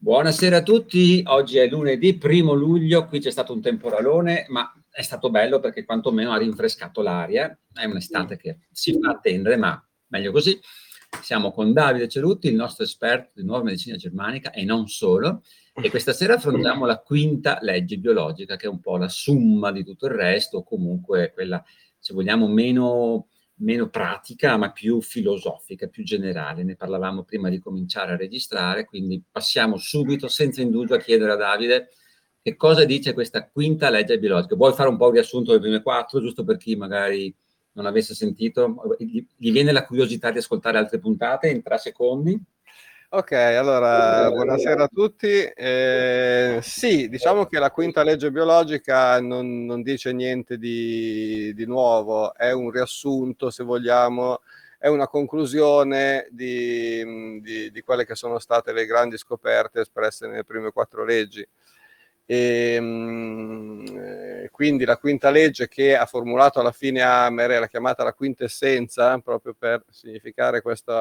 Buonasera a tutti, oggi è lunedì 1 luglio, qui c'è stato un temporalone, ma è stato bello perché quantomeno ha rinfrescato l'aria, è un'estate che si fa attendere, ma meglio così. Siamo con Davide Cerutti, il nostro esperto di nuova medicina germanica e non solo, e questa sera affrontiamo la quinta legge biologica, che è un po' la summa di tutto il resto, o comunque quella, se vogliamo, meno pratica, ma più filosofica, più generale. Ne parlavamo prima di cominciare a registrare, quindi passiamo subito, senza indugio, a chiedere a Davide che cosa dice questa quinta legge biologica. Vuoi fare un po' un riassunto delle prime quattro, giusto per chi magari non avesse sentito? Gli viene la curiosità di ascoltare altre puntate in 3 secondi? Ok, allora, buonasera a tutti. Sì, diciamo che la quinta legge biologica non dice niente di nuovo, è un riassunto, se vogliamo, è una conclusione di quelle che sono state le grandi scoperte espresse nelle prime 4 leggi. Quindi la quinta legge, che ha formulato alla fine Hammer, è la chiamata la quintessenza, proprio per significare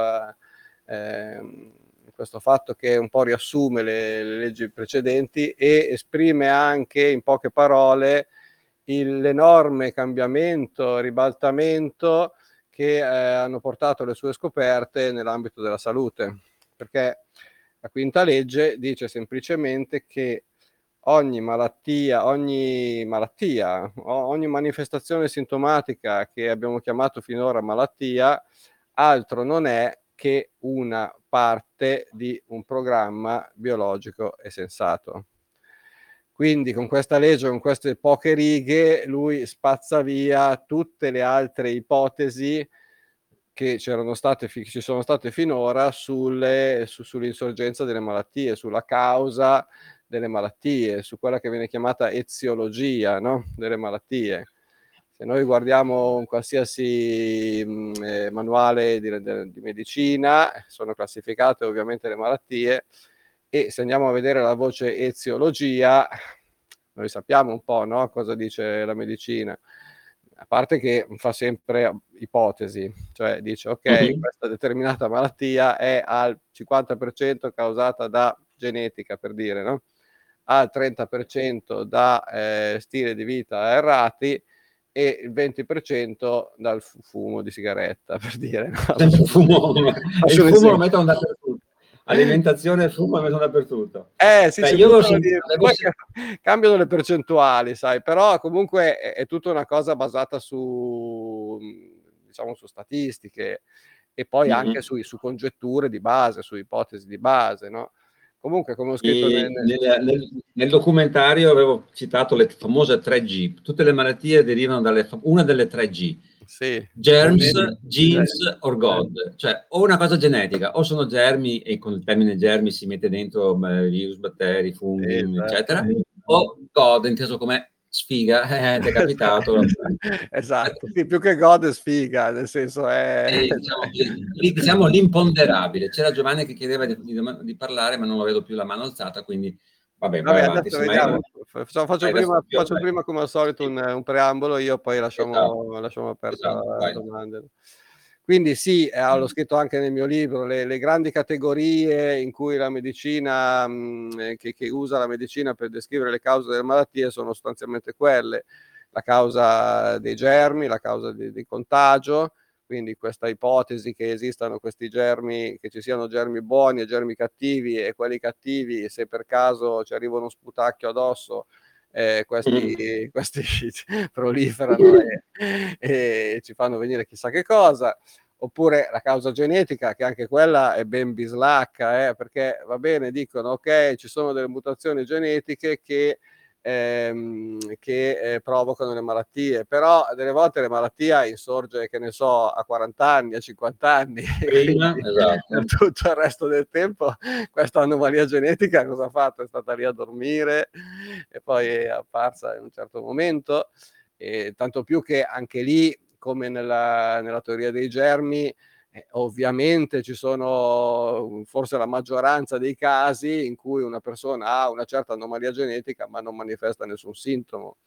questo fatto che un po' riassume le leggi precedenti e esprime anche in poche parole l'enorme cambiamento, ribaltamento che hanno portato le sue scoperte nell'ambito della salute, perché la quinta legge dice semplicemente che ogni malattia, ogni manifestazione sintomatica che abbiamo chiamato finora malattia, altro non è che una parte di un programma biologico e sensato. Quindi con questa legge, con queste poche righe, lui spazza via tutte le altre ipotesi che ci sono state finora sull'insorgenza delle malattie, sulla causa delle malattie, su quella che viene chiamata eziologia, no? Delle malattie. Se noi guardiamo un qualsiasi manuale di medicina, sono classificate ovviamente le malattie, e se andiamo a vedere la voce eziologia, noi sappiamo un po', no, cosa dice la medicina. A parte che fa sempre ipotesi, cioè dice ok, questa determinata malattia è al 50% causata da genetica, per dire, no? Al 30% da stile di vita errati e il 20% dal fumo di sigaretta, per dire. No? Il fumo lo mettono dappertutto. Alimentazione e fumo lo mettono dappertutto. Sì, poi cambiano le percentuali, sai, però comunque è tutta una cosa basata diciamo, su statistiche e poi anche su congetture di base, su ipotesi di base, no? Comunque, come ho scritto nel documentario, avevo citato le famose 3G. Tutte le malattie derivano da una delle 3G. Sì, Germs, genes or God, cioè o una cosa genetica, o sono germi, e con il termine germi si mette dentro virus, batteri, funghi, eccetera, o God, inteso come sfiga, ti è capitato. Esatto, sì, più che God è sfiga, nel senso è... diciamo l'imponderabile. C'era Giovanni che chiedeva di parlare, ma non lo vedo più la mano alzata, quindi vabbè, vai avanti. Adesso vediamo. Faccio prima come al solito un preambolo, io poi lasciamo aperta la domanda. Quindi sì, l'ho scritto anche nel mio libro, le grandi categorie in cui la medicina, che usa la medicina per descrivere le cause delle malattie, sono sostanzialmente quelle: la causa dei germi, la causa di contagio, quindi questa ipotesi che esistano questi germi, che ci siano germi buoni e germi cattivi, e quelli cattivi, se per caso ci arriva uno sputacchio addosso, questi proliferano e ci fanno venire chissà che cosa. Oppure la causa genetica, che anche quella è ben bislacca, perché va bene, dicono ok, ci sono delle mutazioni genetiche che provocano le malattie, però delle volte la malattia insorge, che ne so, a 40 anni, a 50 anni, prima, esatto. Per tutto il resto del tempo questa anomalia genetica cosa ha fatto? È stata lì a dormire e poi è apparsa in un certo momento, e tanto più che anche lì, come nella teoria dei germi, ovviamente ci sono forse la maggioranza dei casi in cui una persona ha una certa anomalia genetica ma non manifesta nessun sintomo.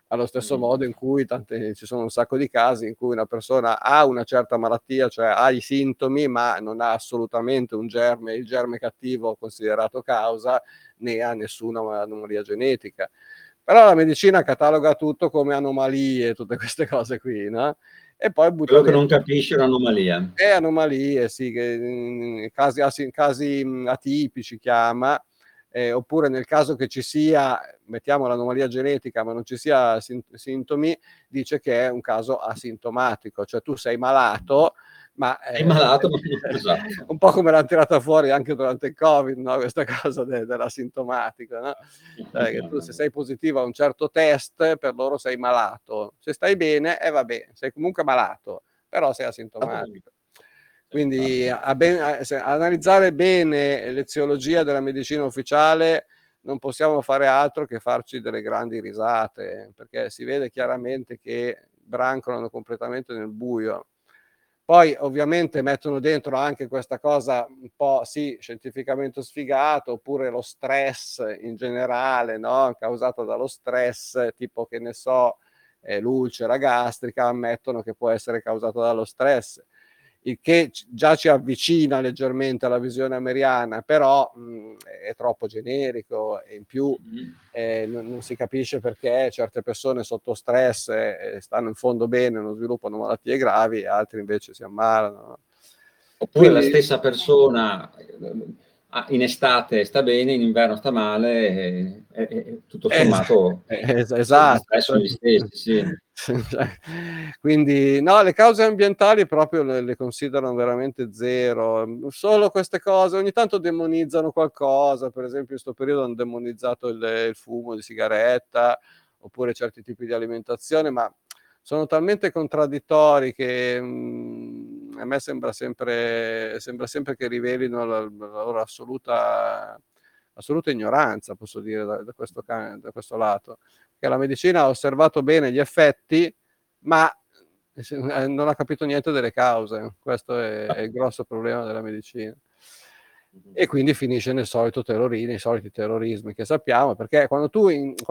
allo stesso modo in cui ci sono un sacco di casi in cui una persona ha una certa malattia, cioè ha i sintomi, ma non ha assolutamente un germe, il germe cattivo considerato causa, né ha nessuna anomalia genetica. Però la medicina cataloga tutto come anomalie, tutte queste cose qui, no? E poi butta Quello che non dentro capisce è un'anomalia. anomalie, sì, casi atipici chiama, oppure nel caso che ci sia, mettiamo l'anomalia genetica, ma non ci sia sintomi, dice che è un caso asintomatico, cioè tu sei malato, ma Sei malato, ma esatto. un po' come l'hanno tirata fuori anche durante il Covid, no? Questa cosa dell'asintomatico, no? Cioè che tu se sei positivo a un certo test, per loro sei malato. Se stai bene, vabbè, sei comunque malato, però sei asintomatico. Quindi analizzare bene l'eziologia della medicina ufficiale non possiamo fare altro che farci delle grandi risate, perché si vede chiaramente che brancolano completamente nel buio. Poi ovviamente mettono dentro anche questa cosa un po' sì, scientificamente sfigato, oppure lo stress in generale, no? Causato dallo stress, tipo che ne so, l'ulcera gastrica, ammettono che può essere causato dallo stress, il che già ci avvicina leggermente alla visione ameriana, però è troppo generico e in più non si capisce perché certe persone sotto stress stanno in fondo bene, non sviluppano malattie gravi, e altri invece si ammalano. Oppure la stessa persona in estate sta bene, in inverno sta male, e tutto sommato gli esatto. stress sono gli stessi, sì. Quindi no, le cause ambientali proprio le considerano veramente zero, solo queste cose, ogni tanto demonizzano qualcosa, per esempio in questo periodo hanno demonizzato il fumo di sigaretta, oppure certi tipi di alimentazione, ma sono talmente contraddittori che a me sembra sempre che rivelino la loro assoluta ignoranza, posso dire, da questo lato. Che la medicina ha osservato bene gli effetti, ma non ha capito niente delle cause. Questo è il grosso problema della medicina. E quindi finisce nei soliti terrorismi che sappiamo, perché quando tu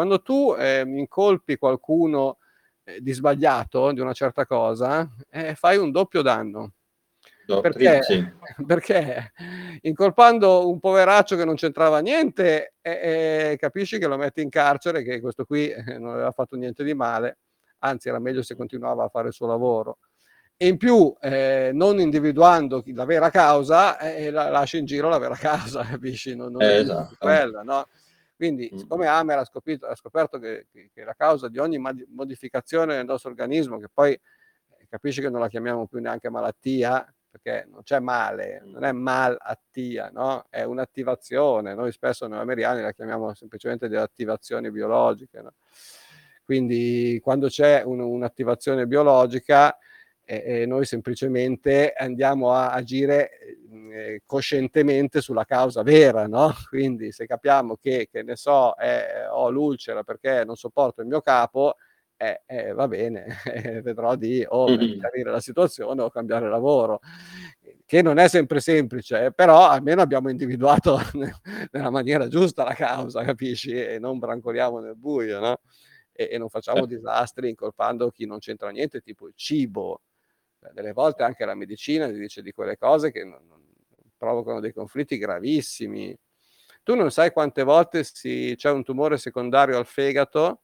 incolpi qualcuno di sbagliato di una certa cosa, fai un doppio danno. Perché? Sì. Perché incolpando un poveraccio che non c'entrava niente, capisci che lo metti in carcere, che questo qui non aveva fatto niente di male, anzi era meglio se continuava a fare il suo lavoro. E in più, non individuando la vera causa, lascia in giro la vera causa, capisci? Non è giusto Esatto. quella, no? Quindi, siccome Hammer ha scoperto che la causa di ogni modificazione nel nostro organismo, che poi capisci che non la chiamiamo più neanche malattia, perché non c'è male, non è malattia, no? È un'attivazione. Noi spesso noi americani la chiamiamo semplicemente delle attivazioni biologiche, no? Quindi quando c'è un'attivazione biologica, noi semplicemente andiamo a agire coscientemente sulla causa vera, no? Quindi se capiamo che ne so, ho l'ulcera perché non sopporto il mio capo, va bene, vedrò di chiarire la situazione o cambiare lavoro, che non è sempre semplice, però almeno abbiamo individuato nella maniera giusta la causa, capisci? E non brancoliamo nel buio, no? E non facciamo disastri incolpando chi non c'entra niente, tipo il cibo. Delle volte anche la medicina ti dice di quelle cose che non provocano dei conflitti gravissimi. Tu non sai quante volte c'è un tumore secondario al fegato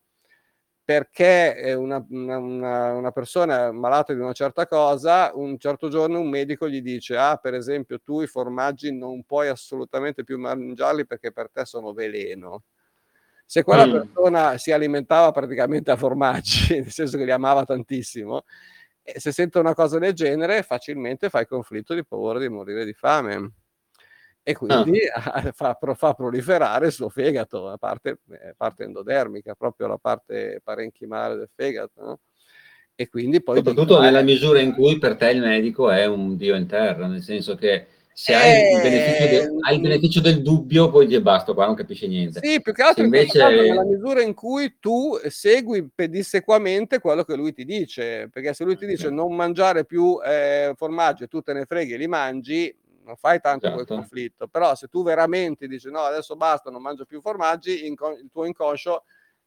perché una persona malata di una certa cosa, un certo giorno un medico gli dice: ah, per esempio, tu i formaggi non puoi assolutamente più mangiarli perché per te sono veleno. Se quella persona si alimentava praticamente a formaggi, nel senso che li amava tantissimo, e se sente una cosa del genere facilmente fa il conflitto di paura di morire di fame. E quindi fa proliferare il suo fegato, la parte endodermica, proprio la parte parenchimale del fegato, no? E quindi poi di Soprattutto qua nella misura in cui per te il medico è un dio in terra, nel senso che se hai il beneficio del dubbio, poi ti basta, qua non capisci niente. sì, più che Se altro in questo caso nella invece misura in cui tu segui pedissequamente quello che lui ti dice, perché se lui ti dice non mangiare più formaggi e tu te ne freghi e li mangi, non fai tanto quel esatto. conflitto, però se tu veramente dici no, adesso basta, non mangio più formaggi, il tuo inconscio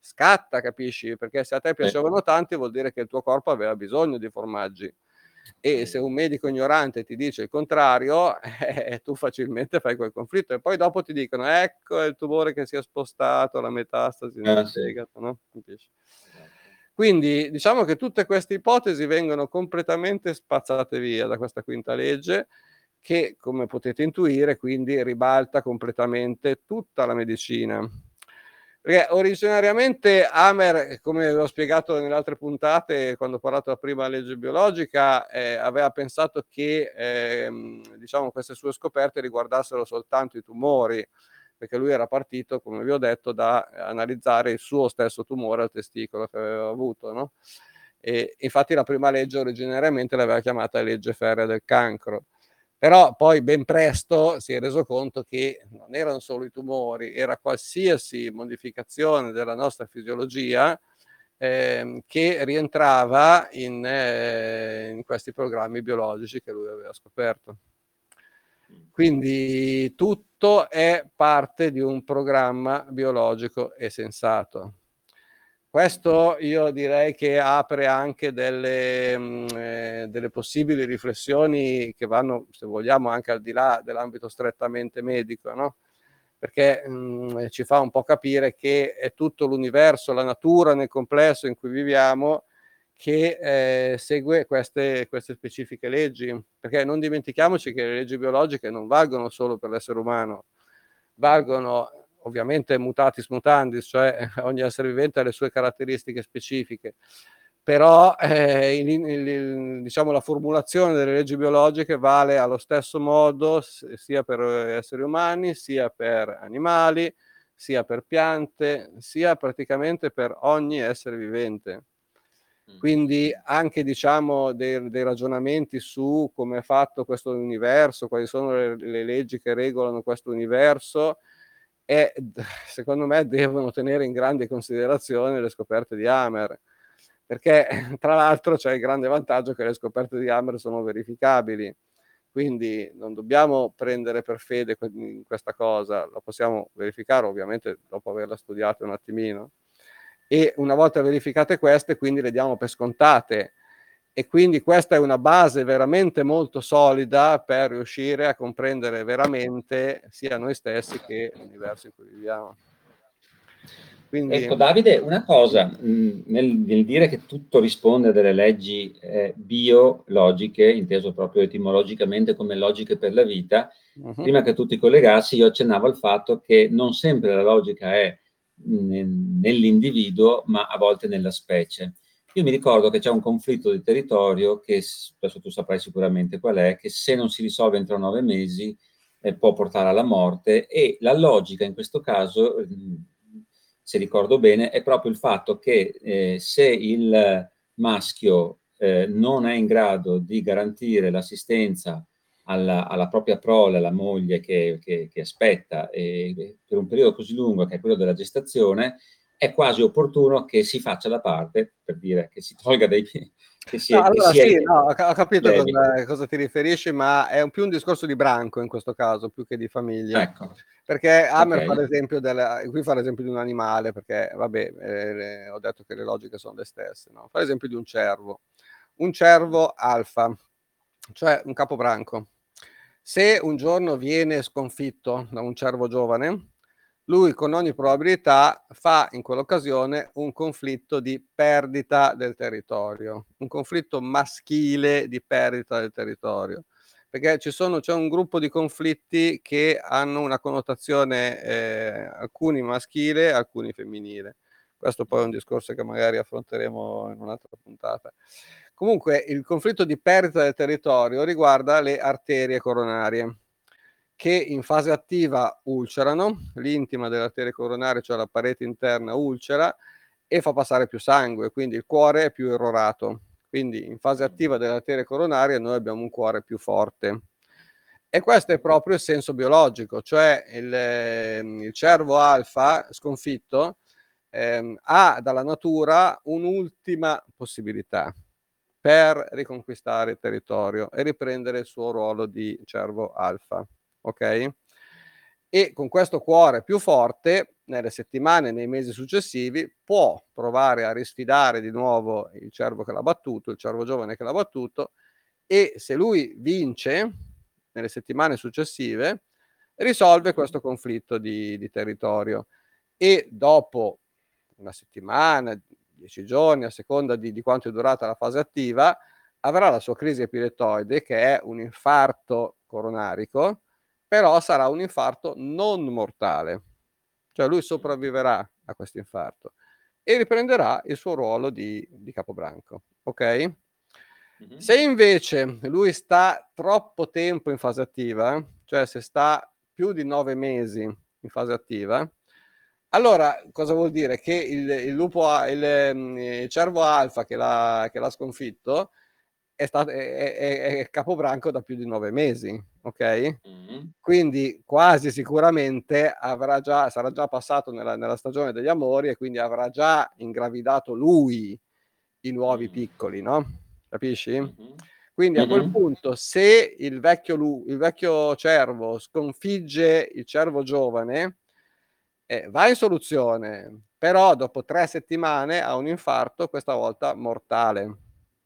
scatta, capisci? Perché se a te piacevano tanti vuol dire che il tuo corpo aveva bisogno di formaggi. E se un medico ignorante ti dice il contrario, tu facilmente fai quel conflitto e poi dopo ti dicono ecco è il tumore che si è spostato, la metastasi nel fegato, no? Capisci? Quindi diciamo che tutte queste ipotesi vengono completamente spazzate via da questa quinta legge che, come potete intuire, quindi ribalta completamente tutta la medicina. Perché originariamente Hamer, come ho spiegato nelle altre puntate, quando ho parlato della prima legge biologica, aveva pensato che diciamo, queste sue scoperte riguardassero soltanto i tumori, perché lui era partito, come vi ho detto, da analizzare il suo stesso tumore al testicolo che aveva avuto, no? E infatti la prima legge originariamente l'aveva chiamata legge ferrea del cancro. Però poi ben presto si è reso conto che non erano solo i tumori, era qualsiasi modificazione della nostra fisiologia che rientrava in questi programmi biologici che lui aveva scoperto. Quindi tutto è parte di un programma biologico e sensato. Questo io direi che apre anche delle possibili riflessioni che vanno, se vogliamo, anche al di là dell'ambito strettamente medico, no? Perché ci fa un po' capire che è tutto l'universo, la natura nel complesso in cui viviamo, che segue queste specifiche leggi, perché non dimentichiamoci che le leggi biologiche non valgono solo per l'essere umano, valgono ovviamente mutatis mutandis, cioè ogni essere vivente ha le sue caratteristiche specifiche, però diciamo, la formulazione delle leggi biologiche vale allo stesso modo sia per esseri umani, sia per animali, sia per piante, sia praticamente per ogni essere vivente. Quindi anche diciamo dei ragionamenti su come è fatto questo universo, quali sono le leggi che regolano questo universo, e secondo me devono tenere in grande considerazione le scoperte di Hamer, perché tra l'altro c'è il grande vantaggio che le scoperte di Hamer sono verificabili, quindi non dobbiamo prendere per fede questa cosa, la possiamo verificare ovviamente dopo averla studiata un attimino, e una volta verificate queste quindi le diamo per scontate, e quindi questa è una base veramente molto solida per riuscire a comprendere veramente sia noi stessi che l'universo in cui viviamo. Quindi, ecco Davide, una cosa, nel dire che tutto risponde a delle leggi biologiche, inteso proprio etimologicamente come logiche per la vita, prima che tu ti collegassi io accennavo al fatto che non sempre la logica è nell'individuo, ma a volte nella specie. Io mi ricordo che c'è un conflitto di territorio che, adesso tu saprai sicuramente qual è, che se non si risolve entro 9 mesi può portare alla morte, e la logica in questo caso, se ricordo bene, è proprio il fatto che se il maschio non è in grado di garantire l'assistenza alla propria prole, alla moglie che aspetta per un periodo così lungo che è quello della gestazione, è quasi opportuno che si faccia da parte, per dire che si tolga dai piedi. No, allora sì, no, ho capito cosa ti riferisci, ma è più un discorso di branco in questo caso, più che di famiglia. Ecco. Perché Hamer fa l'esempio qui fa l'esempio di un animale, perché vabbè, ho detto che le logiche sono le stesse, no? Fa l'esempio di un cervo alfa, cioè un capobranco. Se un giorno viene sconfitto da un cervo giovane, lui con ogni probabilità fa in quell'occasione un conflitto di perdita del territorio, un conflitto maschile di perdita del territorio, perché c'è un gruppo di conflitti che hanno una connotazione alcuni maschile, alcuni femminile. Questo poi è un discorso che magari affronteremo in un'altra puntata. Comunque il conflitto di perdita del territorio riguarda le arterie coronarie, che in fase attiva ulcerano, l'intima delle arterie coronarie, cioè la parete interna ulcera e fa passare più sangue, quindi il cuore è più irrorato. Quindi in fase attiva delle arterie coronarie noi abbiamo un cuore più forte. E questo è proprio il senso biologico, cioè il cervo alfa sconfitto ha dalla natura un'ultima possibilità per riconquistare il territorio e riprendere il suo ruolo di cervo alfa. Ok? E con questo cuore più forte nelle settimane, nei mesi successivi, può provare a risfidare di nuovo il cervo che l'ha battuto, il cervo giovane che l'ha battuto, e se lui vince nelle settimane successive, risolve questo conflitto di territorio, e dopo una settimana, 10 giorni, a seconda di quanto è durata la fase attiva, avrà la sua crisi epilettoide, che è un infarto coronarico, però sarà un infarto non mortale, cioè lui sopravviverà a questo infarto e riprenderà il suo ruolo di capobranco, ok? Se invece lui sta troppo tempo in fase attiva, cioè se sta più di 9 mesi in fase attiva, allora cosa vuol dire? Che il cervo alfa che l'ha sconfitto è capobranco da più di 9 mesi, ok? Quindi quasi sicuramente sarà già passato nella stagione degli amori, e quindi avrà già ingravidato lui i nuovi piccoli, no? Capisci? Quindi a quel punto, se il vecchio cervo sconfigge il cervo giovane, va in soluzione, però dopo 3 settimane ha un infarto, questa volta mortale.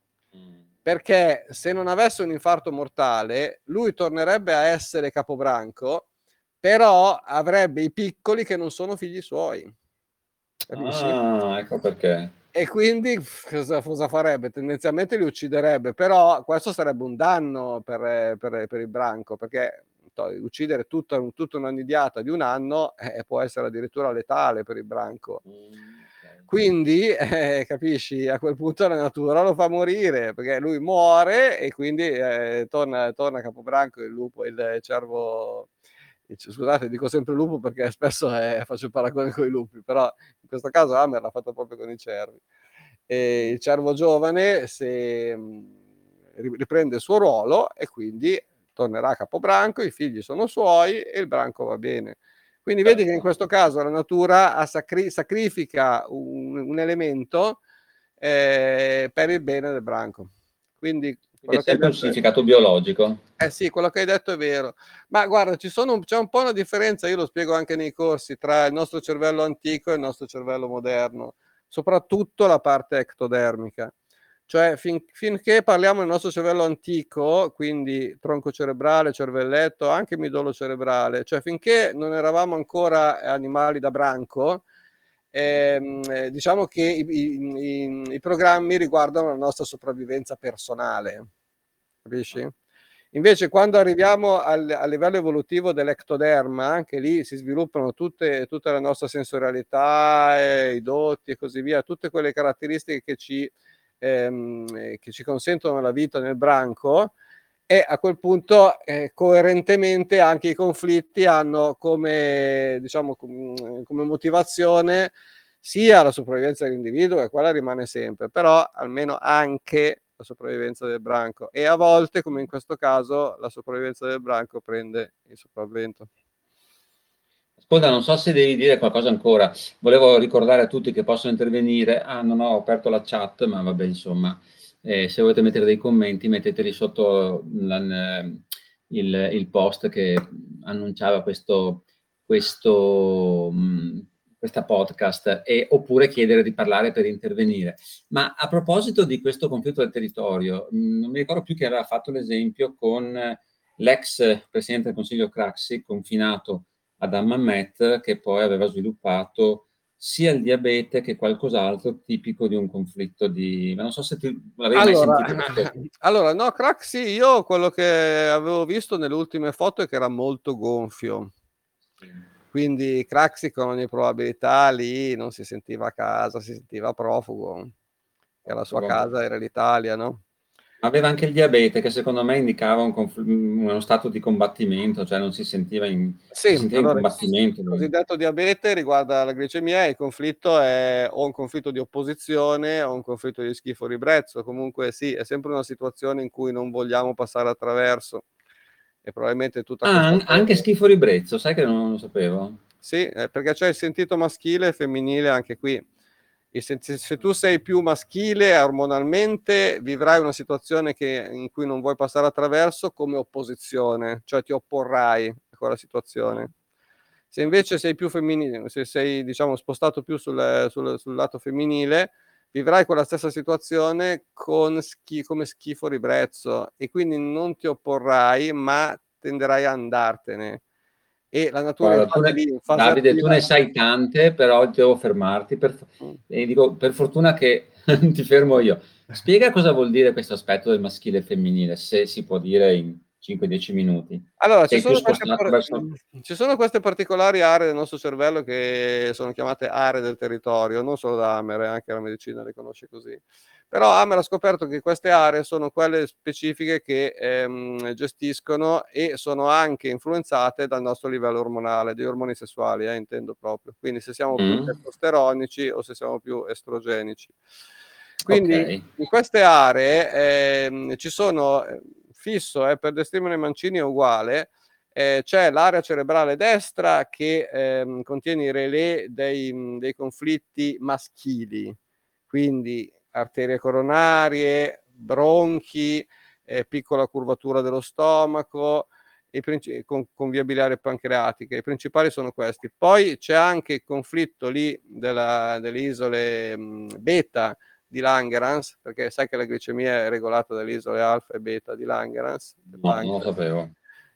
Perché se non avesse un infarto mortale, lui tornerebbe a essere capobranco, però avrebbe i piccoli che non sono figli suoi. Capisci? Ecco perché. E quindi cosa farebbe? Tendenzialmente li ucciderebbe, però questo sarebbe un danno per il branco, perché uccidere tutta una nidiata di un anno può essere addirittura letale per il branco. Quindi, capisci, a quel punto la natura lo fa morire, perché lui muore e quindi torna capobranco il cervo. Scusate, dico sempre lupo perché spesso faccio il paragone con i lupi, però in questo caso Hammer l'ha fatto proprio con i cervi. E il cervo giovane riprende il suo ruolo e quindi tornerà capobranco, i figli sono suoi e il branco va bene. Quindi vedi che in questo caso la natura sacrifica un elemento per il bene del branco. Quindi È sempre un significato biologico. Sì, quello che hai detto è vero. Ma guarda, c'è un po' una differenza, io lo spiego anche nei corsi, tra il nostro cervello antico e il nostro cervello moderno, soprattutto la parte ectodermica. Cioè, finché parliamo del nostro cervello antico, quindi tronco cerebrale, cervelletto, anche midollo cerebrale, cioè finché non eravamo ancora animali da branco, diciamo che i programmi riguardano la nostra sopravvivenza personale, capisci? Invece quando arriviamo al livello evolutivo dell'ectoderma, anche lì si sviluppano tutta la nostra sensorialità, i dotti e così via, tutte quelle caratteristiche che ci consentono la vita nel branco, e a quel punto coerentemente anche i conflitti hanno come, diciamo, come motivazione sia la sopravvivenza dell'individuo, e quella rimane sempre, però almeno anche la sopravvivenza del branco, e a volte, come in questo caso, la sopravvivenza del branco prende il sopravvento. Ascolta, non so se devi dire qualcosa ancora. Volevo ricordare a tutti che possono intervenire. Non ho aperto la chat, ma vabbè, insomma, se volete mettere dei commenti, metteteli sotto il post che annunciava questa podcast, oppure chiedere di parlare per intervenire. Ma a proposito di questo conflitto del territorio, non mi ricordo più chi aveva fatto l'esempio con l'ex presidente del Consiglio Craxi, confinato ad Hammamet, che poi aveva sviluppato sia il diabete che qualcos'altro tipico di un conflitto di... Ma non so se tu l'avevi mai sentito questo. Allora, no, Craxi, io quello che avevo visto nelle ultime foto è che era molto gonfio. Quindi Craxi con ogni probabilità lì non si sentiva a casa, si sentiva profugo, che la sua casa era l'Italia, no? Aveva anche il diabete, che secondo me indicava uno stato di combattimento, cioè non si sentiva in, si sentiva in Allora, combattimento. il Lui. cosiddetto diabete riguarda la glicemia, e il conflitto è o un conflitto di opposizione o un conflitto di schifo-ribrezzo. Comunque sì, è sempre una situazione in cui non vogliamo passare attraverso, e probabilmente tutta questa Anche schifo-ribrezzo, sai che non lo sapevo? Sì, perché c'è il sentito maschile e femminile anche qui. Se tu sei più maschile ormonalmente, vivrai una situazione in cui non vuoi passare attraverso come opposizione, cioè ti opporrai a quella situazione. Se invece sei più femminile, se sei diciamo spostato più sul lato femminile, vivrai quella stessa situazione come schifo ribrezzo, e quindi non ti opporrai, ma tenderai a andartene. E la natura Guarda, infatti lì in fase Davide, tu attiva. ne sai tante, però devo fermarti. E dico, per fortuna che ti fermo io. Spiega cosa vuol dire questo aspetto del maschile e femminile, se si può dire in 5-10 minuti. Allora, Sei più spostato verso... ci sono queste particolari aree del nostro cervello che sono chiamate aree del territorio, non solo da Hammer, anche la medicina le conosce così. Però Hammer ha scoperto che queste aree sono quelle specifiche che gestiscono e sono anche influenzate dal nostro livello ormonale, degli ormoni sessuali, intendo proprio. Quindi se siamo più Mm? testosteronici o se siamo più estrogenici. Ok. Quindi in queste aree ci sono, fisso, per Destrimone Mancini è uguale, c'è l'area cerebrale destra che contiene i relè dei conflitti maschili, quindi arterie coronarie, bronchi, piccola curvatura dello stomaco, con vie biliari pancreatiche. I principali sono questi. Poi c'è anche il conflitto lì delle isole beta di Langerhans, perché sai che la glicemia è regolata dalle isole alfa e beta di Langerhans. No, non lo sapevo.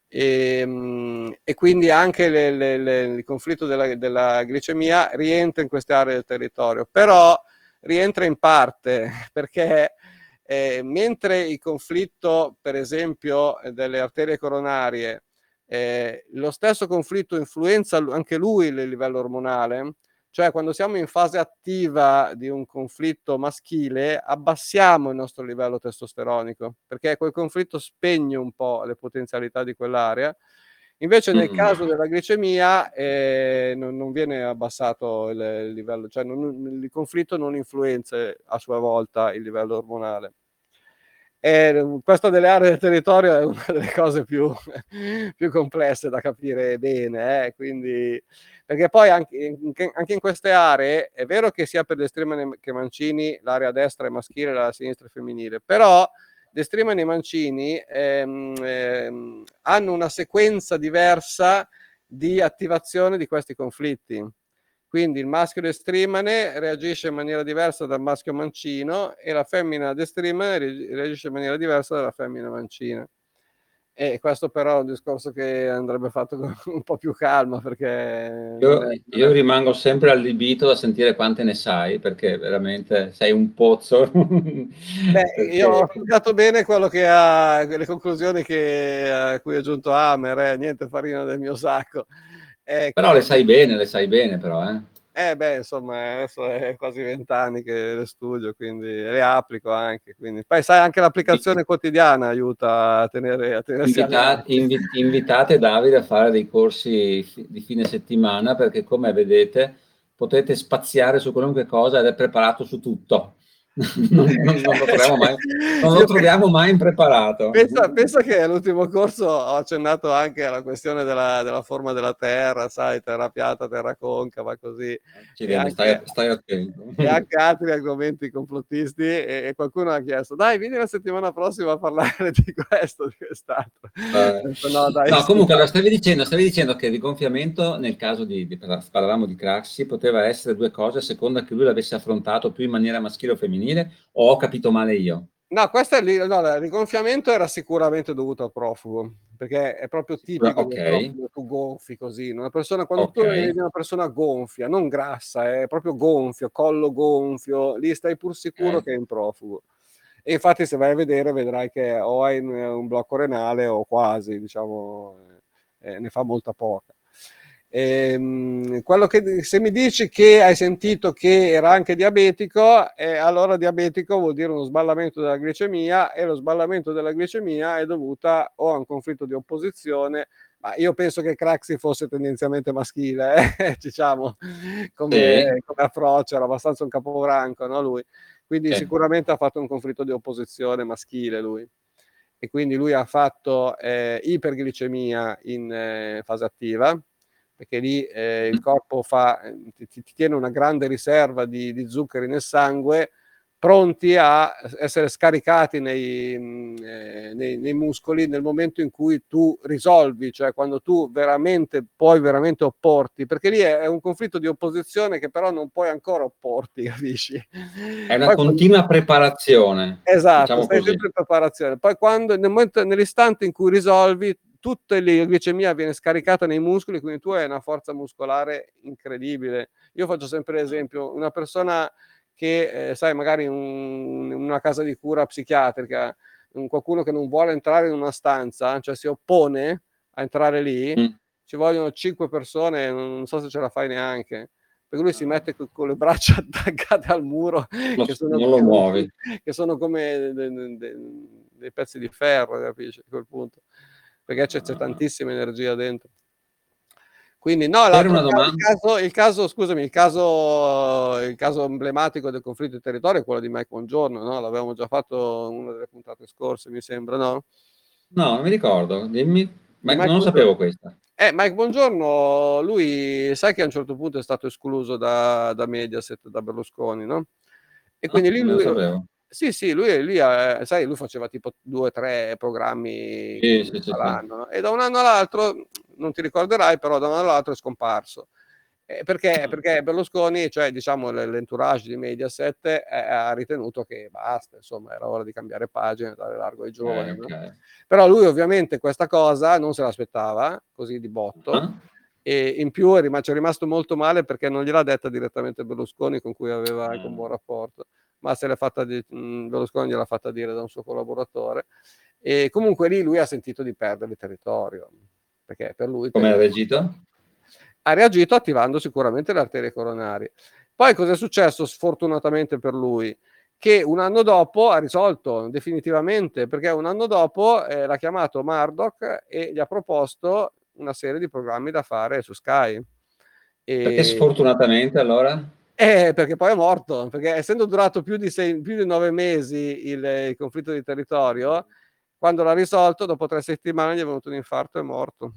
E quindi anche il conflitto della glicemia rientra in queste aree del territorio, però rientra in parte perché mentre il conflitto, per esempio, delle arterie coronarie, lo stesso conflitto influenza anche lui il livello ormonale, cioè quando siamo in fase attiva di un conflitto maschile abbassiamo il nostro livello testosteronico, perché quel conflitto spegne un po' le potenzialità di quell'area. Invece nel caso della glicemia non viene abbassato il livello, cioè il conflitto non influenza a sua volta il livello ormonale. Questa delle aree del territorio è una delle cose più complesse da capire bene, quindi, perché poi anche in queste aree è vero che sia per Destrimone che Mancini l'area destra è maschile, la sinistra è femminile, però Destrimone e Mancini hanno una sequenza diversa di attivazione di questi conflitti. Quindi il maschio Destrimone reagisce in maniera diversa dal maschio mancino e la femmina Destrimone reagisce in maniera diversa dalla femmina mancina. E questo però è un discorso che andrebbe fatto con un po' più calma, perché Io rimango sempre allibito da sentire quante ne sai, perché veramente sei un pozzo. Beh, io Perché... ho studiato bene quello che ha, le conclusioni a cui è giunto Hammer, niente farina del mio sacco. Però le sai bene però, eh. Beh, insomma, adesso è quasi 20 anni che le studio, quindi le applico anche. Quindi. Poi sai, anche l'applicazione quotidiana aiuta a tenersi allenati. Invitate Davide a fare dei corsi di fine settimana, perché come vedete potete spaziare su qualunque cosa ed è preparato su tutto. Non lo troviamo mai, non lo Io troviamo mai impreparato. penso che all'ultimo corso ho accennato anche alla questione della forma della Terra, sai, terra piatta, terra concava, così, e Accidenti, anche, stai attento. e anche altri argomenti complottisti, e qualcuno ha chiesto, dai, vieni la settimana prossima a parlare di questo, di quest'altro. Ho detto, no, dai, No, sì. comunque, allora, stavi dicendo che il rigonfiamento, nel caso parlavamo di Craxi, poteva essere due cose a seconda che lui l'avesse affrontato più in maniera maschile o femminile, o ho capito male io? No, questo il rigonfiamento era sicuramente dovuto al profugo, perché è proprio tipico Ok, del profugo, tu gonfi così. Una persona, quando ok, tu vedi una persona gonfia, non grassa, è proprio gonfio, collo gonfio, lì stai pur sicuro ok. che è in profugo. E infatti se vai a vedere vedrai che o hai un blocco renale o quasi, diciamo, ne fa molta poca. Quello che, se mi dici che hai sentito che era anche diabetico, allora diabetico vuol dire uno sballamento della glicemia, e lo sballamento della glicemia è dovuta o a un conflitto di opposizione, ma io penso che Craxi fosse tendenzialmente maschile, diciamo, Sì, come approccio, era abbastanza un capobranco, no, lui? Quindi sì. sicuramente ha fatto un conflitto di opposizione maschile lui. E quindi lui ha fatto iperglicemia in fase attiva, perché lì il corpo ti tiene una grande riserva di zuccheri nel sangue pronti a essere scaricati nei muscoli nel momento in cui tu risolvi, cioè quando tu puoi veramente opporti, perché lì è un conflitto di opposizione che però non puoi ancora opporti, capisci? È una Poi continua preparazione, esatto, diciamo stai così. sempre in preparazione. Poi nell'istante in cui risolvi, tutta la glicemia viene scaricata nei muscoli, quindi tu hai una forza muscolare incredibile. Io faccio sempre l'esempio, una persona che, sai, magari in una casa di cura psichiatrica, qualcuno che non vuole entrare in una stanza, cioè si oppone a entrare lì, Mm. ci vogliono 5 persone, non so se ce la fai neanche, perché lui si No, mette con le braccia attaccate al muro, non lo muovi. che sono come dei pezzi di ferro, capisci? A quel punto, perché c'è No. tantissima energia dentro. Quindi no, Era l'altro una domanda? scusami, il caso emblematico del conflitto di territorio è quello di Mike Bongiorno, no? L'avevamo già fatto in una delle puntate scorse, mi sembra, no? No, non mi ricordo, dimmi. Di Ma Mike non lo Bongiorno. sapevo questa. Mike Bongiorno, lui, sai che a un certo punto è stato escluso da Mediaset, da Berlusconi, no? E No, quindi lì non me lo lui, sapevo. sì, sai, lui faceva tipo 2 o 3 programmi Sì, sì, sì, sì. all'anno, no? E da un anno all'altro, non ti ricorderai, però da un anno all'altro è scomparso. Perché? Ah, Perché Berlusconi, cioè diciamo l'entourage di Mediaset, ha ritenuto che basta, insomma, era ora di cambiare pagina, dare largo ai giovani, no? ok. Però lui ovviamente questa cosa non se l'aspettava, così di botto, Ah? e in più ci è rimasto molto male perché non gliel'ha detta direttamente Berlusconi, con cui aveva anche un buon Ah. rapporto, ma Berlusconi gliel'ha fatta dire da un suo collaboratore, e comunque lì lui ha sentito di perdere il territorio, perché per lui il Come ha territorio reagito? ha reagito attivando sicuramente le arterie coronarie. Poi cosa è successo sfortunatamente per lui? Che un anno dopo ha risolto definitivamente, perché un anno dopo l'ha chiamato Murdoch e gli ha proposto una serie di programmi da fare su Sky. Perché E, sfortunatamente allora? perché poi è morto, perché essendo durato più di 9 mesi il conflitto di territorio, quando l'ha risolto, dopo 3 settimane gli è venuto un infarto e è morto.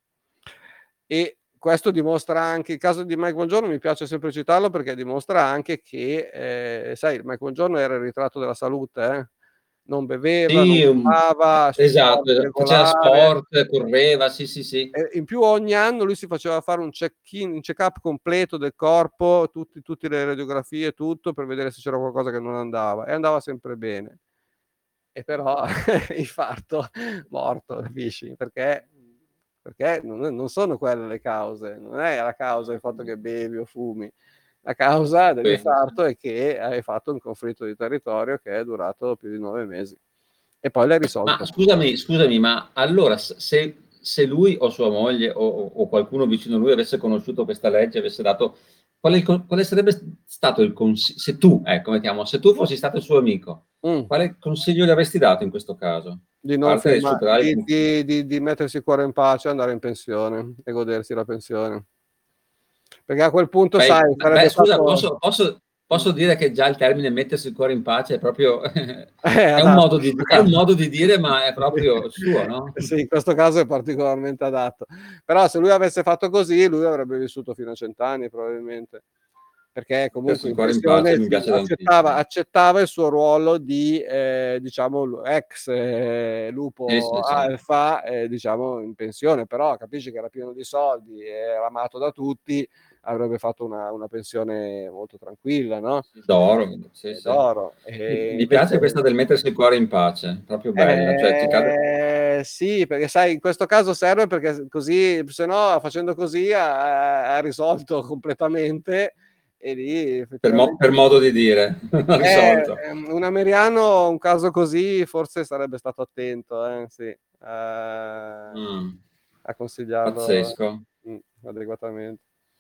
E questo dimostra anche il caso di Mike Bongiorno, mi piace sempre citarlo perché dimostra anche che, sai, Mike Bongiorno era il ritratto della salute, non beveva, non Sì, fumava, sport esatto, faceva regolare. sport, correva, sì, sì, sì. In più ogni anno lui si faceva fare un check-up completo del corpo, tutte le radiografie, tutto per vedere se c'era qualcosa che non andava, e andava sempre bene. E però infarto, morto, capisci? Perché non sono quelle le cause, non è la causa il fatto che bevi o fumi. La causa Quello, sì. dell'infarto è che hai fatto un conflitto di territorio che è durato più di 9 mesi. E poi l'hai Ma risolto. scusami, ma allora se lui o sua moglie o qualcuno vicino a lui avesse conosciuto questa legge, avesse dato, quale sarebbe stato il consiglio? Se tu, ecco, mettiamo, se tu fossi stato il suo amico, Mm. quale consiglio gli avresti dato in questo caso? A Di non parte firma superare il conflitto. di mettersi il cuore in pace e andare in pensione e godersi la pensione. Perché a quel punto, sai, Beh, sarebbe scusa, stato posso dire che già il termine mettersi il cuore in pace è proprio è un adatto. modo di dire, ma è proprio suo, no? Sì, in questo caso è particolarmente adatto. Però se lui avesse fatto così, lui avrebbe vissuto fino a 100 anni probabilmente. Perché Mettersi comunque il in cuore in pace pensione mi piace accettava, tantissimo. accettava il suo ruolo di, diciamo, ex Sì, lupo sì, sì. alfa, diciamo, in pensione, però capisci che era pieno di soldi, era amato da tutti, avrebbe fatto una pensione molto tranquilla, no? D'oro, sì, sì. D'oro. E Mi piace invece questa del mettersi il cuore in pace, proprio bella, cioè sì, perché sai, in questo caso serve perché così, se no, facendo così ha risolto completamente, e lì per effettivamente modo di dire, ha risolto. un ameriano, un caso così, forse sarebbe stato attento, sì, Mm, a consigliarlo pazzesco. adeguatamente.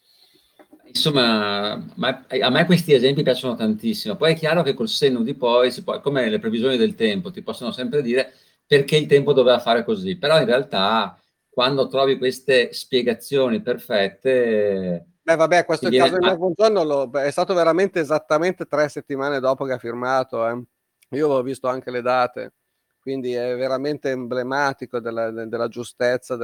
Insomma, a me questi esempi piacciono tantissimo. Poi è chiaro che col senno di poi, come le previsioni del tempo, ti possono sempre dire perché il tempo doveva fare così. Però in realtà, quando trovi queste spiegazioni perfette, Beh, vabbè, questo ti è il caso viene... di Mike Bongiorno, è stato veramente esattamente 3 settimane dopo che ha firmato. Io avevo visto anche le date, quindi è veramente emblematico della giustezza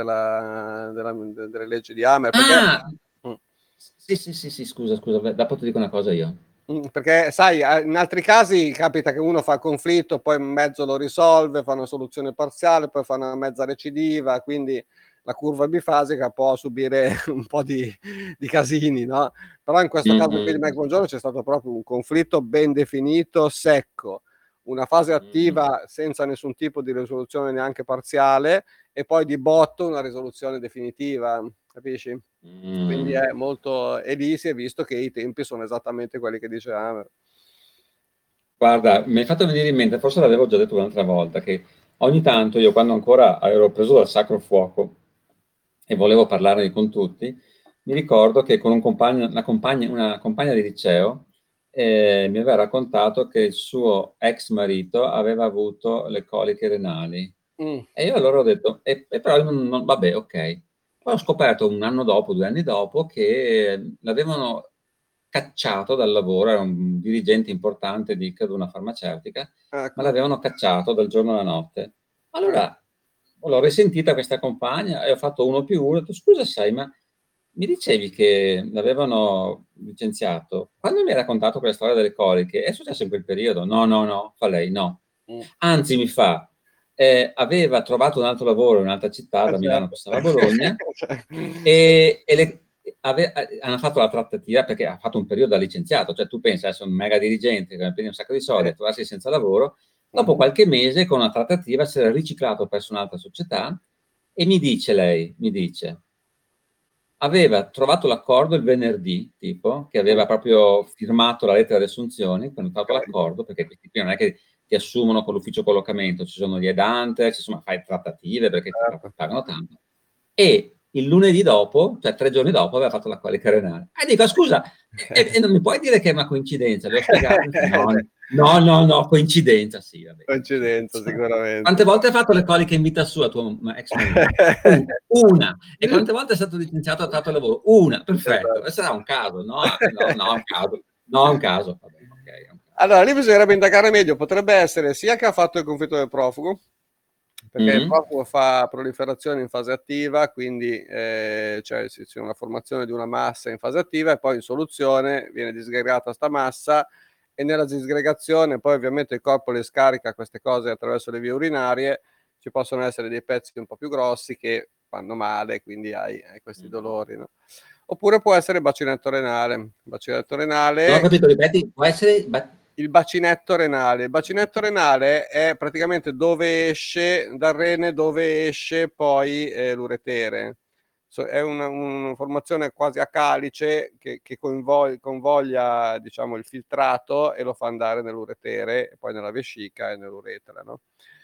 delle leggi di Hammer. Perché Ah! mm, Sì, sì, sì, sì, scusa, dopo ti dico una cosa io. Perché sai, in altri casi capita che uno fa il conflitto, poi in mezzo lo risolve, fa una soluzione parziale, poi fa una mezza recidiva, quindi la curva bifasica può subire un po' di casini, no? Però in questo caso qui di Mike Bongiorno c'è stato proprio un conflitto ben definito, secco, una fase attiva senza nessun tipo di risoluzione neanche parziale e poi di botto una risoluzione definitiva, capisci? Quindi è molto, e lì si è visto che i tempi sono esattamente quelli che dicevamo. Guarda, mi hai fatto venire in mente, forse l'avevo già detto un'altra volta, che ogni tanto io, quando ancora ero preso dal sacro fuoco e volevo parlarne con tutti, mi ricordo che con una compagna di liceo mi aveva raccontato che il suo ex marito aveva avuto le coliche renali. E io allora ho detto, e però vabbè, ok. Poi ho scoperto un anno dopo, 2 anni dopo, che l'avevano cacciato dal lavoro, era un dirigente importante di, credo, una farmaceutica, ma Ecco. l'avevano cacciato dal giorno alla notte. Allora l'ho risentita questa compagna e ho fatto 1+1, ho detto, scusa, sai, ma mi dicevi che l'avevano licenziato. Quando mi hai raccontato quella storia delle coliche, è successo in quel periodo? No, no, no, fa lei, no. Anzi, mi fa, aveva trovato un altro lavoro in un'altra città, da Milano Certo. passava a Bologna, hanno fatto la trattativa perché ha fatto un periodo da licenziato, cioè tu pensi, essere un mega dirigente che prendi un sacco di soldi e trovarsi senza lavoro, dopo qualche mese con una trattativa si era riciclato presso un'altra società e mi dice, aveva trovato l'accordo il venerdì, tipo, che aveva proprio firmato la lettera di assunzioni, quando ha fatto l'accordo, perché questi qui non è che ti assumono con l'ufficio collocamento, ci sono gli headhunter, insomma, fai trattative perché ti pagano tanto. E il lunedì dopo, cioè 3 giorni dopo, aveva fatto la qualica renale. E dico, scusa, e non mi puoi dire che è una coincidenza? Le ho spiegato, no, no, no, coincidenza, sì, vabbè. Coincidenza, sicuramente. Quante volte hai fatto le coliche in vita sua, tuo ex marito? Una. E quante volte è stato licenziato e ha trovato lavoro? Una, perfetto. E sarà un caso, no? No, no, è un caso. No, è un caso. Vabbè, ok, è un caso. Allora, lì bisognerebbe indagare meglio, potrebbe essere sia che ha fatto il conflitto del profugo, perché il profugo fa proliferazione in fase attiva, quindi c'è una formazione di una massa in fase attiva e poi in soluzione viene disgregata sta massa e nella disgregazione poi ovviamente il corpo le scarica queste cose attraverso le vie urinarie, ci possono essere dei pezzi un po' più grossi che fanno male, quindi hai questi dolori, no? Oppure può essere bacinetto renale. Bacinetto renale. Non ho capito, ripeti, può essere... Il bacinetto renale. Il bacinetto renale è praticamente dove esce dal rene, dove esce poi l'uretere. È una formazione quasi a calice che convoglia diciamo, il filtrato e lo fa andare nell'uretere, e poi nella vescica e nell'uretra, no?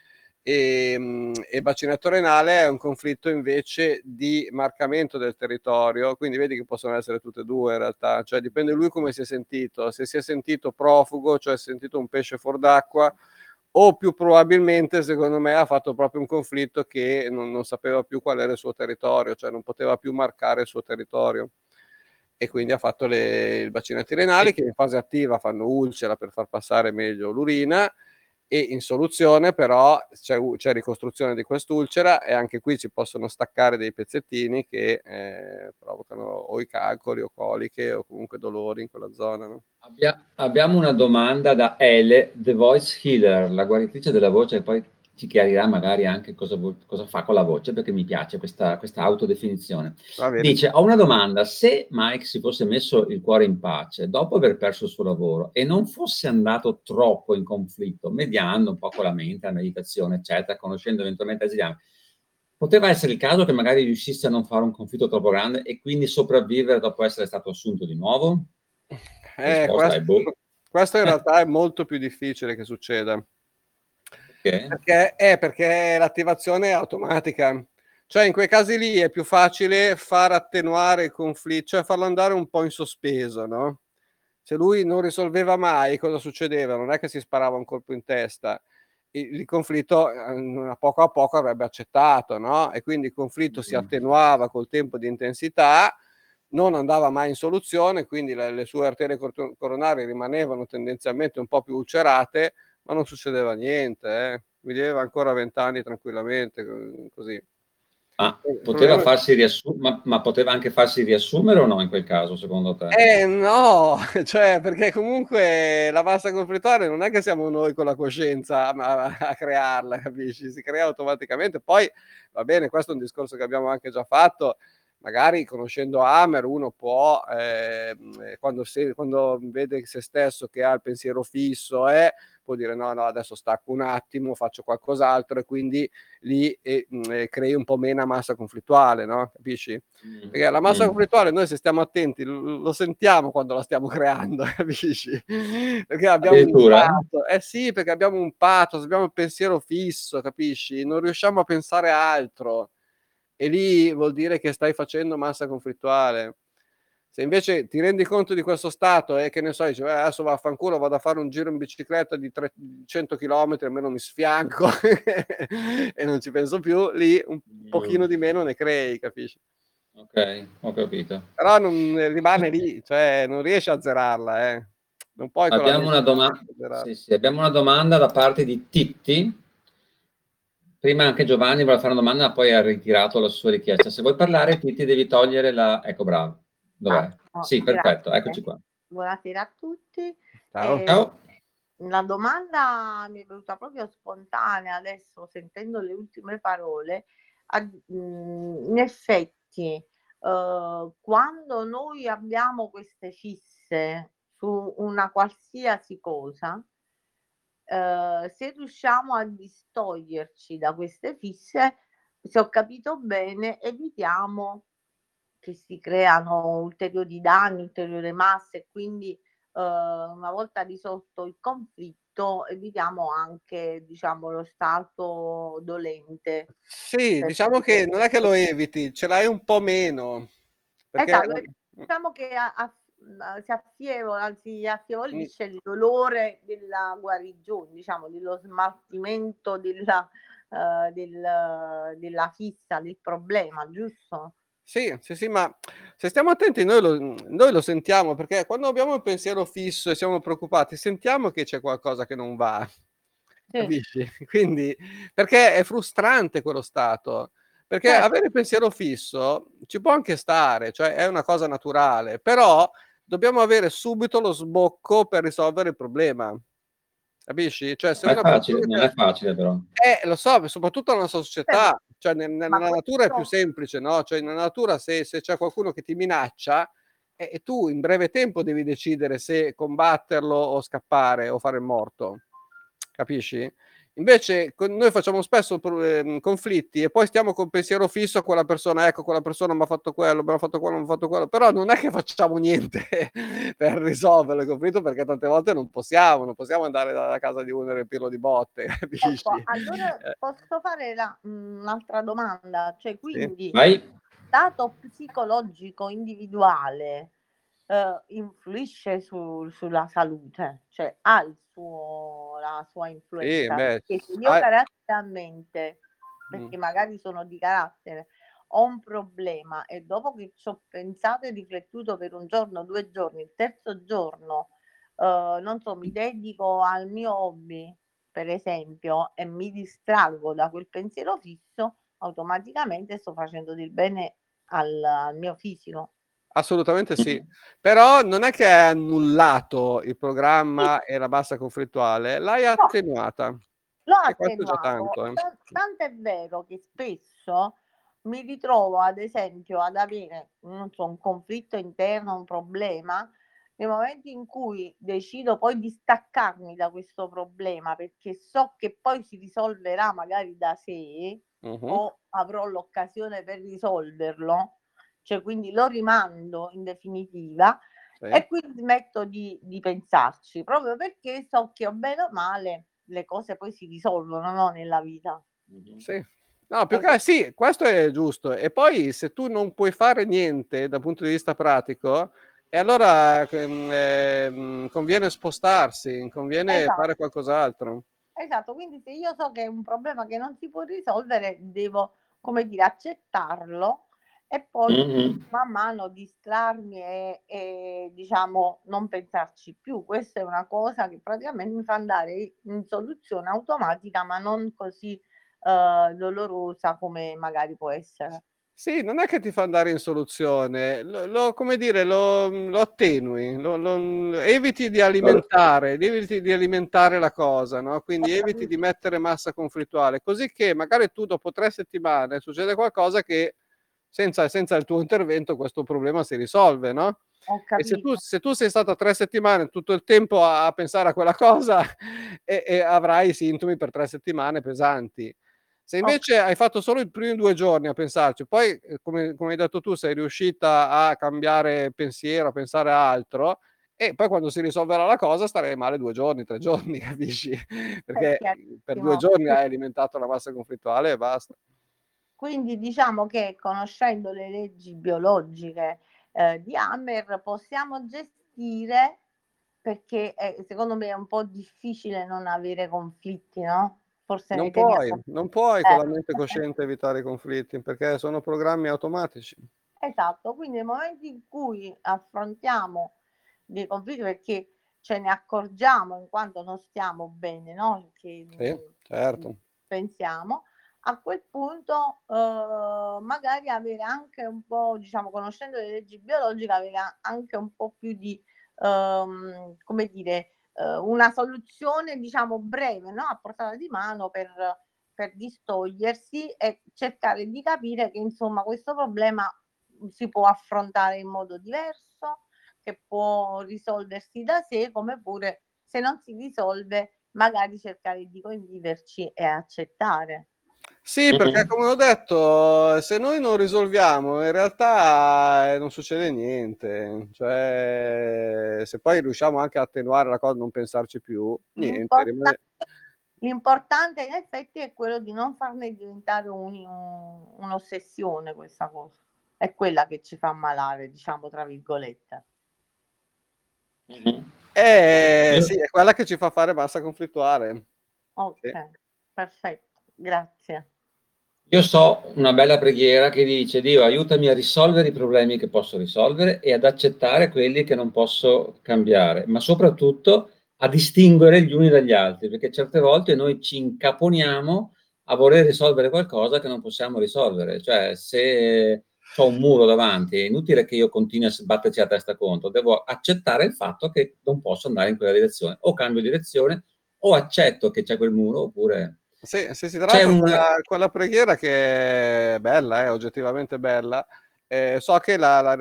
E bacinetto renale è un conflitto invece di marcamento del territorio, quindi vedi che possono essere tutte e due in realtà, cioè dipende lui come si è sentito, se si è sentito profugo, cioè si è sentito un pesce fuor d'acqua, o più probabilmente secondo me ha fatto proprio un conflitto che non sapeva più qual era il suo territorio, cioè non poteva più marcare il suo territorio e quindi ha fatto i bacinetti renali che in fase attiva fanno ulcera per far passare meglio l'urina e in soluzione però c'è ricostruzione di quest'ulcera e anche qui ci possono staccare dei pezzettini che provocano o i calcoli o coliche o comunque dolori in quella zona, no? Abbiamo una domanda da Ele, The Voice Healer, la guaritrice della voce, e poi ci chiarirà magari anche cosa fa con la voce, perché mi piace questa autodefinizione. Va bene. Dice, ho una domanda, se Mike si fosse messo il cuore in pace dopo aver perso il suo lavoro e non fosse andato troppo in conflitto, mediando un po' con la mente, la meditazione, eccetera, conoscendo eventualmente la Zidane, poteva essere il caso che magari riuscisse a non fare un conflitto troppo grande e quindi sopravvivere dopo essere stato assunto di nuovo? La risposta è boh. Questo in realtà è molto più difficile che succeda. Perché? Perché l'attivazione è automatica. Cioè in quei casi lì è più facile far attenuare il conflitto, cioè farlo andare un po' in sospeso, no? Se lui non risolveva mai, cosa succedeva? Non è che si sparava un colpo in testa, il conflitto a poco avrebbe accettato, no? E quindi il conflitto si attenuava col tempo di intensità, non andava mai in soluzione, quindi le sue arterie coronarie rimanevano tendenzialmente un po' più ulcerate, ma non succedeva niente, viveva ancora 20 anni tranquillamente, così. Ma Il poteva problema farsi ma poteva anche farsi riassumere o no in quel caso, secondo te? no, cioè perché comunque la massa conflittuale non è che siamo noi con la coscienza a crearla, capisci? Si crea automaticamente. Poi va bene, questo è un discorso che abbiamo anche già fatto. Magari conoscendo Hammer uno può, quando vede se stesso che ha il pensiero fisso, può dire no, no, adesso stacco un attimo, faccio qualcos'altro e quindi lì crei un po' meno massa conflittuale, no? Capisci? Perché la massa conflittuale noi se stiamo attenti lo sentiamo quando la stiamo creando, capisci? Perché abbiamo un Addirittura? pathos, eh sì, perché abbiamo un pathos, abbiamo il pensiero fisso, capisci? Non riusciamo a pensare a altro e lì vuol dire che stai facendo massa conflittuale. Se invece ti rendi conto di questo stato e che ne so, dici, adesso vaffanculo, vado a fare un giro in bicicletta di 100 km, almeno mi sfianco e non ci penso più, lì un pochino di meno ne crei, capisci? Ok, ho capito. Però non rimane lì, cioè non riesci a azzerarla, non puoi con la Abbiamo mente una domanda, azzerarla. sì, sì, abbiamo una domanda da parte di Titti. Prima anche Giovanni voleva fare una domanda, ma poi ha ritirato la sua richiesta. Se vuoi parlare, Titti, devi togliere la... Ecco, bravo. Dov'è? Sì, perfetto, eccoci Grazie. qua. Buonasera a tutti. Ciao. Ciao. La domanda mi è venuta proprio spontanea adesso, sentendo le ultime parole. In effetti, quando noi abbiamo queste fisse su una qualsiasi cosa, se riusciamo a distoglierci da queste fisse, se ho capito bene, evitiamo che si creano ulteriori danni, ulteriore massa e quindi, una volta risolto il conflitto evitiamo anche, diciamo, lo stato dolente. Sì, diciamo Perché che non è che lo eviti, ce l'hai un po' meno, perché esatto, diciamo che si mh, affievolisce il dolore della guarigione, diciamo, dello smaltimento della fissa, del problema, giusto? sì, sì, sì, ma se stiamo attenti noi lo sentiamo, perché quando abbiamo il pensiero fisso e siamo preoccupati, sentiamo che c'è qualcosa che non va, Sì, capisci? Quindi perché è frustrante quello stato, perché certo. avere il pensiero fisso ci può anche stare, cioè è una cosa naturale, però dobbiamo avere subito lo sbocco per risolvere il problema, capisci? Cioè se Non è una facile, persona non che è facile però. lo so, soprattutto nella nostra Certo, società, cioè ma nella natura è più questo semplice, no, cioè nella natura se c'è qualcuno che ti minaccia, e tu in breve tempo devi decidere se combatterlo o scappare o fare il morto, capisci? Invece noi facciamo spesso conflitti e poi stiamo col pensiero fisso a quella persona, ecco quella persona m'ha fatto quello, m'ha fatto quello, m'ha fatto quello, però non è che facciamo niente per risolvere il conflitto perché tante volte non possiamo andare dalla casa di uno e riempirlo di botte, ecco, capisci? allora posso fare un'altra domanda? Cioè, Sì. quindi, Vai. lato psicologico individuale, influisce sulla salute? Cioè, ha la sua Sì, influenza? beh, Perché se io ah, caratterialmente, mh. perché magari sono di carattere, ho un problema e dopo che c'ho pensato e riflettuto per 1 giorno, 2 giorni, il terzo giorno, non so, mi dedico al mio hobby, per esempio, e mi distraggo da quel pensiero fisso, automaticamente sto facendo del bene al mio fisico. Assolutamente sì. Mm. Però non è che hai annullato il Sì, programma e la bassa conflittuale, l'hai no, attenuata. l'ho E questo è già attenuato. tanto, eh. Tant'è vero che spesso mi ritrovo, ad esempio, ad avere, non so, un conflitto interno, un problema, nei momenti in cui decido poi di staccarmi da questo problema, perché so che poi si risolverà magari da sé Mh-mh. o avrò l'occasione per risolverlo, cioè quindi lo rimando in definitiva Sì. e quindi smetto di pensarci, proprio perché so che o bene o male le cose poi si risolvono, no, nella vita. Sì. No, più E che sì, questo è giusto. E poi se tu non puoi fare niente dal punto di vista pratico, e allora, conviene spostarsi, conviene esatto, fare qualcos'altro. esatto. Quindi se io so che è un problema che non si può risolvere, devo, come dire, accettarlo e poi Mhm. man mano distrarmi e diciamo non pensarci più. Questa è una cosa che praticamente mi fa andare in soluzione automatica, ma non così dolorosa come magari può essere. Sì, non è che ti fa andare in soluzione, come dire, lo attenui, eviti di alimentare la cosa, no? Quindi eviti di mettere massa conflittuale, così che magari tu dopo 3 settimane succede qualcosa che senza il tuo intervento questo problema si risolve, no? Ho E se capito. tu sei stata 3 settimane tutto il tempo a pensare a quella cosa e avrai sintomi per 3 settimane pesanti. Se Ho invece hai fatto solo i primi 2 giorni a pensarci, poi, come hai detto tu, sei riuscita a cambiare pensiero, a pensare a altro, e poi quando si risolverà la cosa starai male 2 giorni, 3 giorni, capisci? è Perché per 2 chiarissimo. giorni hai alimentato la massa conflittuale e basta. Quindi diciamo che conoscendo le leggi biologiche, di Hammer possiamo gestire perché, secondo me è un po' difficile non avere conflitti, no, forse ne teniamo Non puoi con la mente cosciente evitare i conflitti, perché sono programmi automatici. esatto, quindi nel momento in cui affrontiamo dei conflitti perché ce ne accorgiamo in quanto non stiamo bene, no, che, Sì, certo. pensiamo, a quel punto, magari avere anche un po', diciamo, conoscendo le leggi biologiche, avere anche un po' più di, come dire, una soluzione diciamo breve, no, a portata di mano per distogliersi e cercare di capire che insomma questo problema si può affrontare in modo diverso, che può risolversi da sé, come pure se non si risolve magari cercare di conviverci e accettare. Sì, perché Mhm. come ho detto, se noi non risolviamo, in realtà non succede niente. Cioè, se poi riusciamo anche a attenuare la cosa, non pensarci più, niente, L'importa rimane. l'importante in effetti è quello di non farne diventare un'ossessione questa cosa. È quella che ci fa ammalare, diciamo tra virgolette. Mhm. Sì, è quella che ci fa fare massa conflittuale. Sì. Okay, perfetto, grazie. Io so una bella preghiera che dice: Dio, aiutami a risolvere i problemi che posso risolvere e ad accettare quelli che non posso cambiare, ma soprattutto a distinguere gli uni dagli altri, perché certe volte noi ci incaponiamo a voler risolvere qualcosa che non possiamo risolvere. Cioè, se ho un muro davanti, è inutile che io continui a sbatterci la testa contro, devo accettare il fatto che non posso andare in quella direzione. O cambio direzione, o accetto che c'è quel muro, oppure Sì, sì, sì, tra c'è l'altro un... quella preghiera che è bella, oggettivamente bella, so che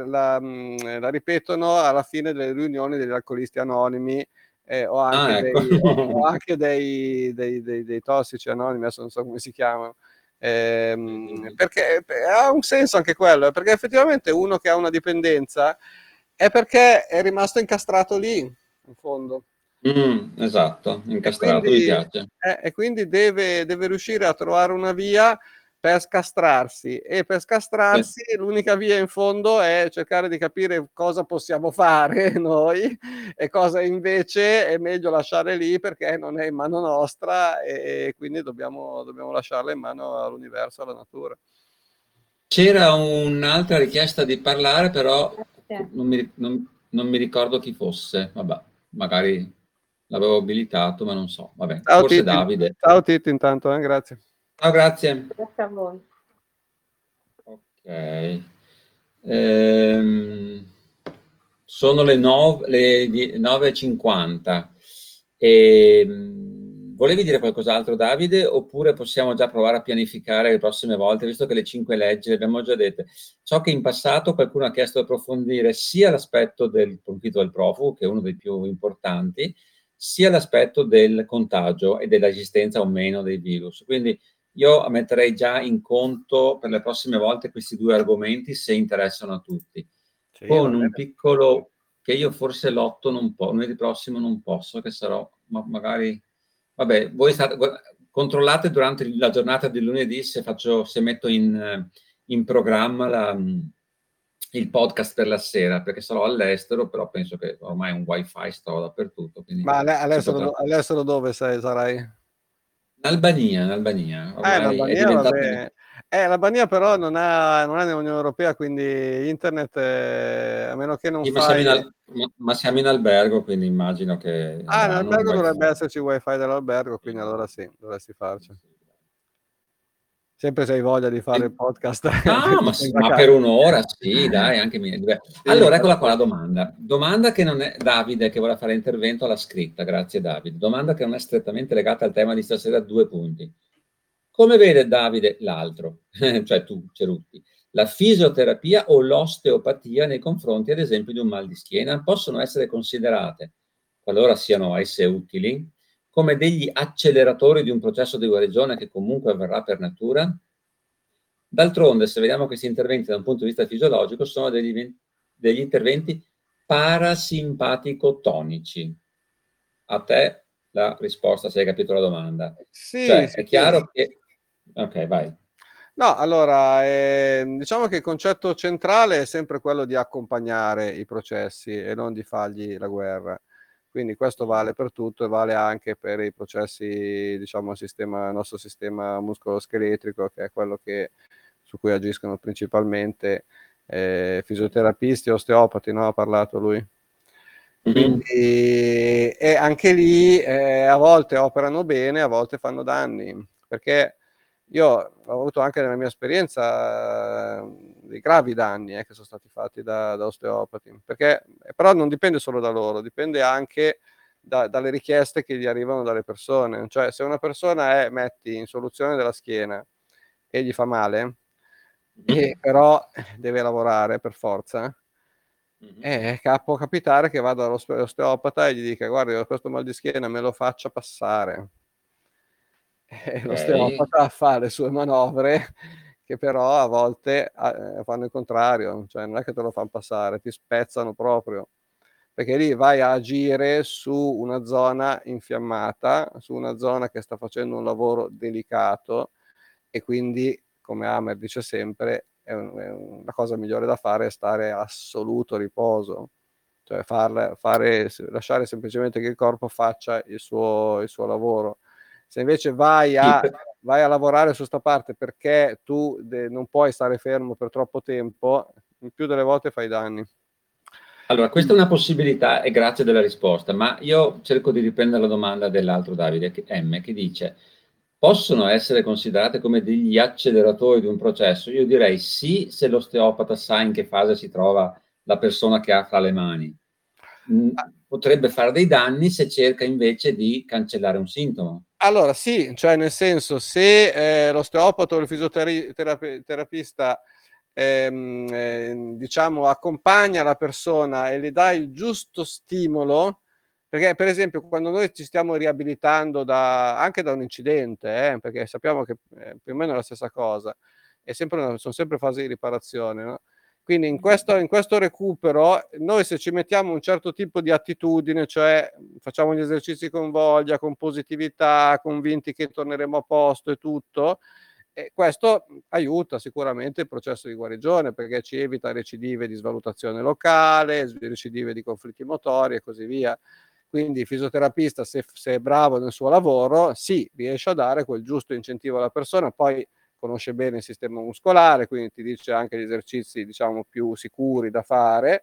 la ripetono alla fine delle riunioni degli alcolisti anonimi, o anche Ah, ecco. dei tossici anonimi, adesso non so come si chiamano. Perché ha un senso anche quello, perché effettivamente uno che ha una dipendenza è perché è rimasto incastrato lì, in fondo. Esatto, E incastrato, mi quindi, piace. deve riuscire a trovare una via per scastrarsi, e per Sì. scastrarsi l'unica via in fondo è cercare di capire cosa possiamo fare noi e cosa invece è meglio lasciare lì perché non è in mano nostra, e quindi dobbiamo lasciarla in mano all'universo, alla natura. C'era un'altra richiesta di parlare, però Grazie. non mi ricordo chi fosse. Vabbè, magari l'avevo abilitato, ma non so. Vabbè, Ciao forse Titti, Davide. ciao Titti intanto, grazie. Ciao, grazie. Grazie a voi. Ok. Ehm, sono le 9:50. Volevi dire qualcos'altro, Davide? Oppure possiamo già provare a pianificare le prossime volte, visto che le 5 leggi le abbiamo già dette. So che in passato qualcuno ha chiesto di approfondire sia l'aspetto del conflitto del profugo, che è uno dei più importanti, sia l'aspetto del contagio e dell'esistenza o meno dei virus. Quindi io metterei già in conto per le prossime volte questi due argomenti se interessano a tutti, Sì, va con un bene. piccolo che io forse l'8 non posso, lunedì prossimo non posso, che sarò, magari, vabbè, voi controllate durante la giornata di lunedì se metto in programma il podcast per la sera, perché sarò all'estero, però penso che ormai un wifi sto dappertutto, quindi Ma si potrà. all'estero dove sarai? In Albania, ormai è L'Albania, diventato. vabbè. L'Albania però non è nell'Unione Europea, quindi internet, a meno che non Sì, fai. Ma siamo in albergo, quindi immagino che In avranno un albergo wifi. dovrebbe esserci wifi dell'albergo, quindi allora sì, dovresti farci. Sempre se hai voglia di fare il podcast. No, ma per un'ora sì, dai, anche allora, eccola qua la domanda. Domanda che non è Davide che vuole fare intervento alla scritta, grazie Davide. Domanda che non è strettamente legata al tema di stasera, 2 punti. Come vede Davide l'altro, cioè tu, Cerutti, la fisioterapia o l'osteopatia nei confronti, ad esempio, di un mal di schiena, possono essere considerate, qualora siano esse utili, come degli acceleratori di un processo di guarigione che comunque avverrà per natura? D'altronde, se vediamo questi interventi da un punto di vista fisiologico, sono degli interventi parasimpatico-tonici. A te la risposta, se hai capito la domanda. Sì, cioè, sì, è chiaro che... Ok, vai. No, allora, diciamo che il concetto centrale è sempre quello di accompagnare i processi e non di fargli la guerra. Quindi questo vale per tutto e vale anche per i processi, diciamo, il nostro sistema muscoloscheletrico, che è quello su cui agiscono principalmente fisioterapisti, osteopati, no? Ha parlato lui. Quindi e anche lì a volte operano bene, a volte fanno danni, perché io ho avuto anche nella mia esperienza dei gravi danni che sono stati fatti da osteopati, perché però non dipende solo da loro, dipende anche dalle richieste che gli arrivano dalle persone. Cioè, se una persona metti in soluzione della schiena e gli fa male, e però deve lavorare per forza, può capitare che vada all'osteopata e gli dica: guarda, io ho questo mal di schiena, me lo faccia passare. L'osteopata fa le sue manovre che però a volte fanno il contrario, cioè non è che te lo fanno passare, ti spezzano proprio, perché lì vai a agire su una zona infiammata, su una zona che sta facendo un lavoro delicato, e quindi, come Hammer dice sempre, la cosa migliore da fare è stare a assoluto riposo, cioè lasciare semplicemente che il corpo faccia il suo lavoro. Se invece vai a lavorare su sta parte perché tu non puoi stare fermo per troppo tempo, il più delle volte fai danni. Allora, questa è una possibilità e grazie della risposta, ma io cerco di riprendere la domanda dell'altro Davide, M, che dice: possono essere considerate come degli acceleratori di un processo? Io direi sì, se l'osteopata sa in che fase si trova la persona che ha fra le mani. Potrebbe fare dei danni se cerca invece di cancellare un sintomo. Allora sì, cioè nel senso, se l'osteopata o il fisioterapista diciamo accompagna la persona e le dà il giusto stimolo, perché per esempio quando noi ci stiamo riabilitando anche da un incidente, perché sappiamo che più o meno è la stessa cosa, sono sempre fasi di riparazione, no? Quindi in questo recupero noi, se ci mettiamo un certo tipo di attitudine, cioè facciamo gli esercizi con voglia, con positività, convinti che torneremo a posto e tutto, questo aiuta sicuramente il processo di guarigione, perché ci evita recidive di svalutazione locale, recidive di conflitti motori e così via. Quindi il fisioterapista, se è bravo nel suo lavoro, sì, riesce a dare quel giusto incentivo alla persona, poi conosce bene il sistema muscolare, quindi ti dice anche gli esercizi, diciamo, più sicuri da fare,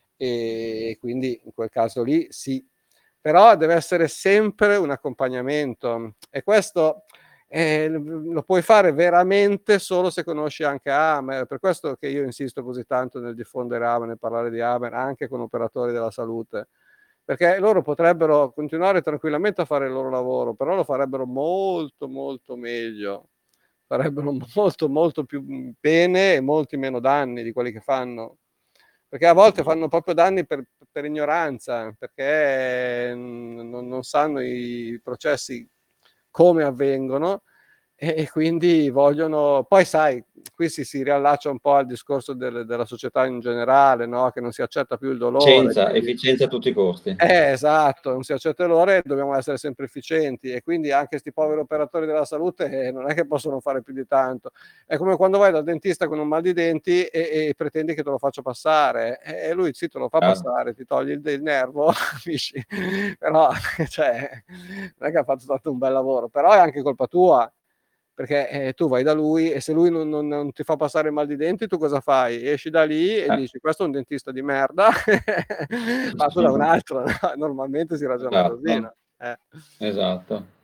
e quindi in quel caso lì sì. Però deve essere sempre un accompagnamento, e questo lo puoi fare veramente solo se conosci anche Hammer. Per questo che io insisto così tanto nel diffondere Hammer, nel parlare di Hammer anche con operatori della salute, perché loro potrebbero continuare tranquillamente a fare il loro lavoro, però lo farebbero molto molto meglio, farebbero molto molto più bene e molti meno danni di quelli che fanno, perché a volte fanno proprio danni per ignoranza, perché non sanno i processi come avvengono, e quindi vogliono. Poi sai, qui si riallaccia un po' al discorso della società in generale, no? Che non si accetta più il dolore. Efficienza a tutti i costi. Esatto, non si accetta il dolore, dobbiamo essere sempre efficienti, e quindi anche questi poveri operatori della salute non è che possono fare più di tanto. È come quando vai dal dentista con un mal di denti e pretendi che te lo faccia passare, e lui sì, te lo fa passare, ti toglie il nervo, capisci? Però cioè, non è che ha fatto tanto un bel lavoro, però è anche colpa tua, perché tu vai da lui e se lui non ti fa passare il mal di denti, tu cosa fai? Esci da lì e dici: questo è un dentista di merda, passo da un altro. Normalmente si ragiona così, no? Esatto.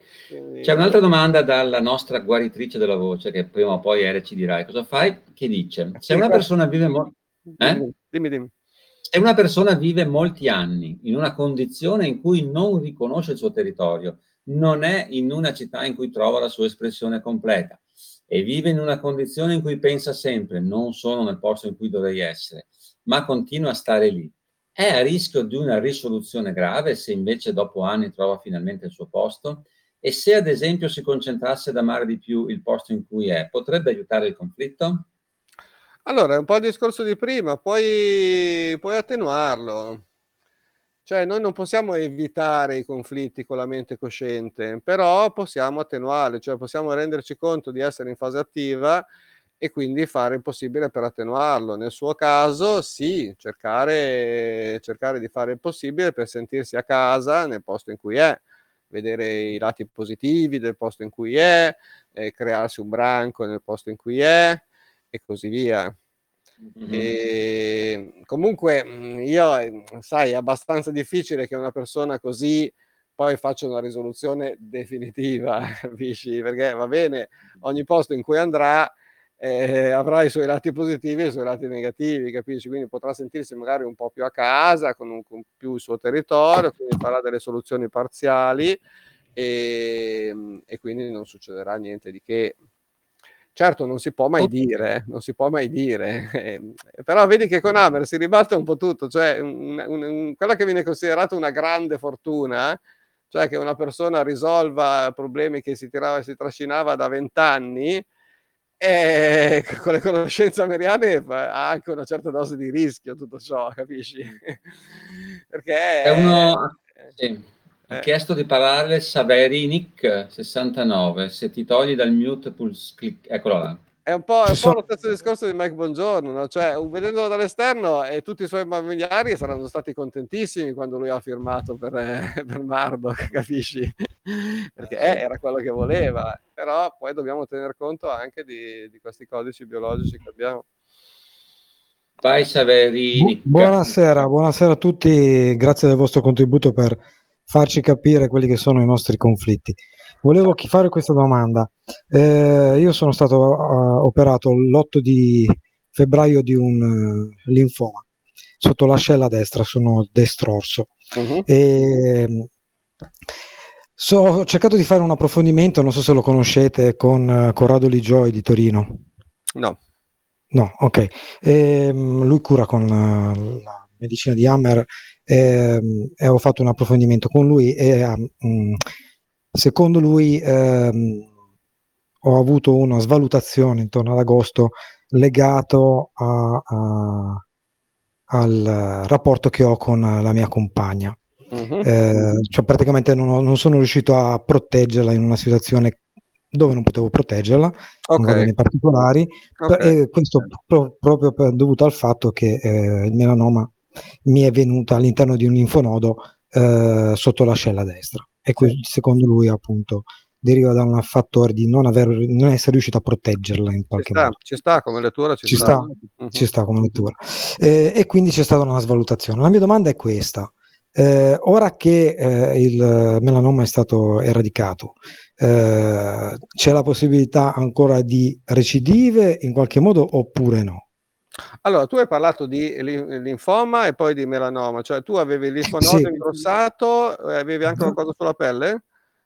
Quindi, C'è un'altra domanda dalla nostra guaritrice della voce, che prima o poi Ere ci dirai cosa fai, che dice: se una persona vive dimmi. se una persona vive molti anni in una condizione in cui non riconosce il suo territorio, non è in una città in cui trova la sua espressione completa e vive in una condizione in cui pensa sempre non sono nel posto in cui dovrei essere, ma continua a stare lì, è a rischio di una risoluzione grave se invece dopo anni trova finalmente il suo posto? E se ad esempio si concentrasse ad amare di più il posto in cui è, potrebbe aiutare il conflitto? Allora, è un po' il discorso di prima, puoi attenuarlo. Cioè, noi non possiamo evitare i conflitti con la mente cosciente, però possiamo attenuarli, cioè possiamo renderci conto di essere in fase attiva e quindi fare il possibile per attenuarlo. Nel suo caso, sì, cercare di fare il possibile per sentirsi a casa nel posto in cui è, vedere i lati positivi del posto in cui è, crearsi un branco nel posto in cui è e così via. E comunque io, sai, è abbastanza difficile che una persona così poi faccia una risoluzione definitiva, capisci? Perché va bene, ogni posto in cui andrà avrà i suoi lati positivi e i suoi lati negativi, capisci? Quindi potrà sentirsi magari un po' più a casa, con più il suo territorio, quindi farà delle soluzioni parziali e quindi non succederà niente di che. Certo, non si può mai dire, però vedi che con Hammer si ribatte un po' tutto, cioè quella che viene considerata una grande fortuna, cioè che una persona risolva problemi che si trascinava da 20 anni, con le conoscenze ameriane ha anche una certa dose di rischio tutto ciò, capisci? Perché È uno, sì. Ha chiesto di parlare Saverinik 69. Se ti togli dal mute, click, eccolo là. È un po' lo stesso discorso di Mike Bongiorno, no? Cioè, vedendolo dall'esterno, tutti i suoi familiari saranno stati contentissimi quando lui ha firmato per Murdoch, capisci? Perché era quello che voleva, però poi dobbiamo tener conto anche di questi codici biologici che abbiamo. Vai Saverinik. Buonasera a tutti, grazie del vostro contributo per farci capire quelli che sono i nostri conflitti. Volevo fare questa domanda. Io sono stato operato l'8 di febbraio di un linfoma sotto l'ascella destra, sono destrorso. Ho cercato di fare un approfondimento, non so se lo conoscete, con Corrado Ligioi di Torino. No, ok. Lui cura con la medicina di Hammer e ho fatto un approfondimento con lui e secondo lui ho avuto una svalutazione intorno ad agosto legato al rapporto che ho con la mia compagna. Cioè praticamente non sono riuscito a proteggerla in una situazione dove non potevo proteggerla, non vado nei particolari, e questo proprio dovuto al fatto che il melanoma mi è venuto all'interno di un linfonodo sotto l'ascella destra e secondo lui appunto deriva da un fattore di non essere riuscito a proteggerla in qualche modo. Ci sta come lettura, ci sta come lettura, e quindi c'è stata una svalutazione. La mia domanda è questa: ora che il melanoma è stato eradicato, c'è la possibilità ancora di recidive in qualche modo oppure no? Allora, tu hai parlato di linfoma e poi di melanoma, cioè tu avevi il linfonodo ingrossato, avevi anche qualcosa sulla pelle?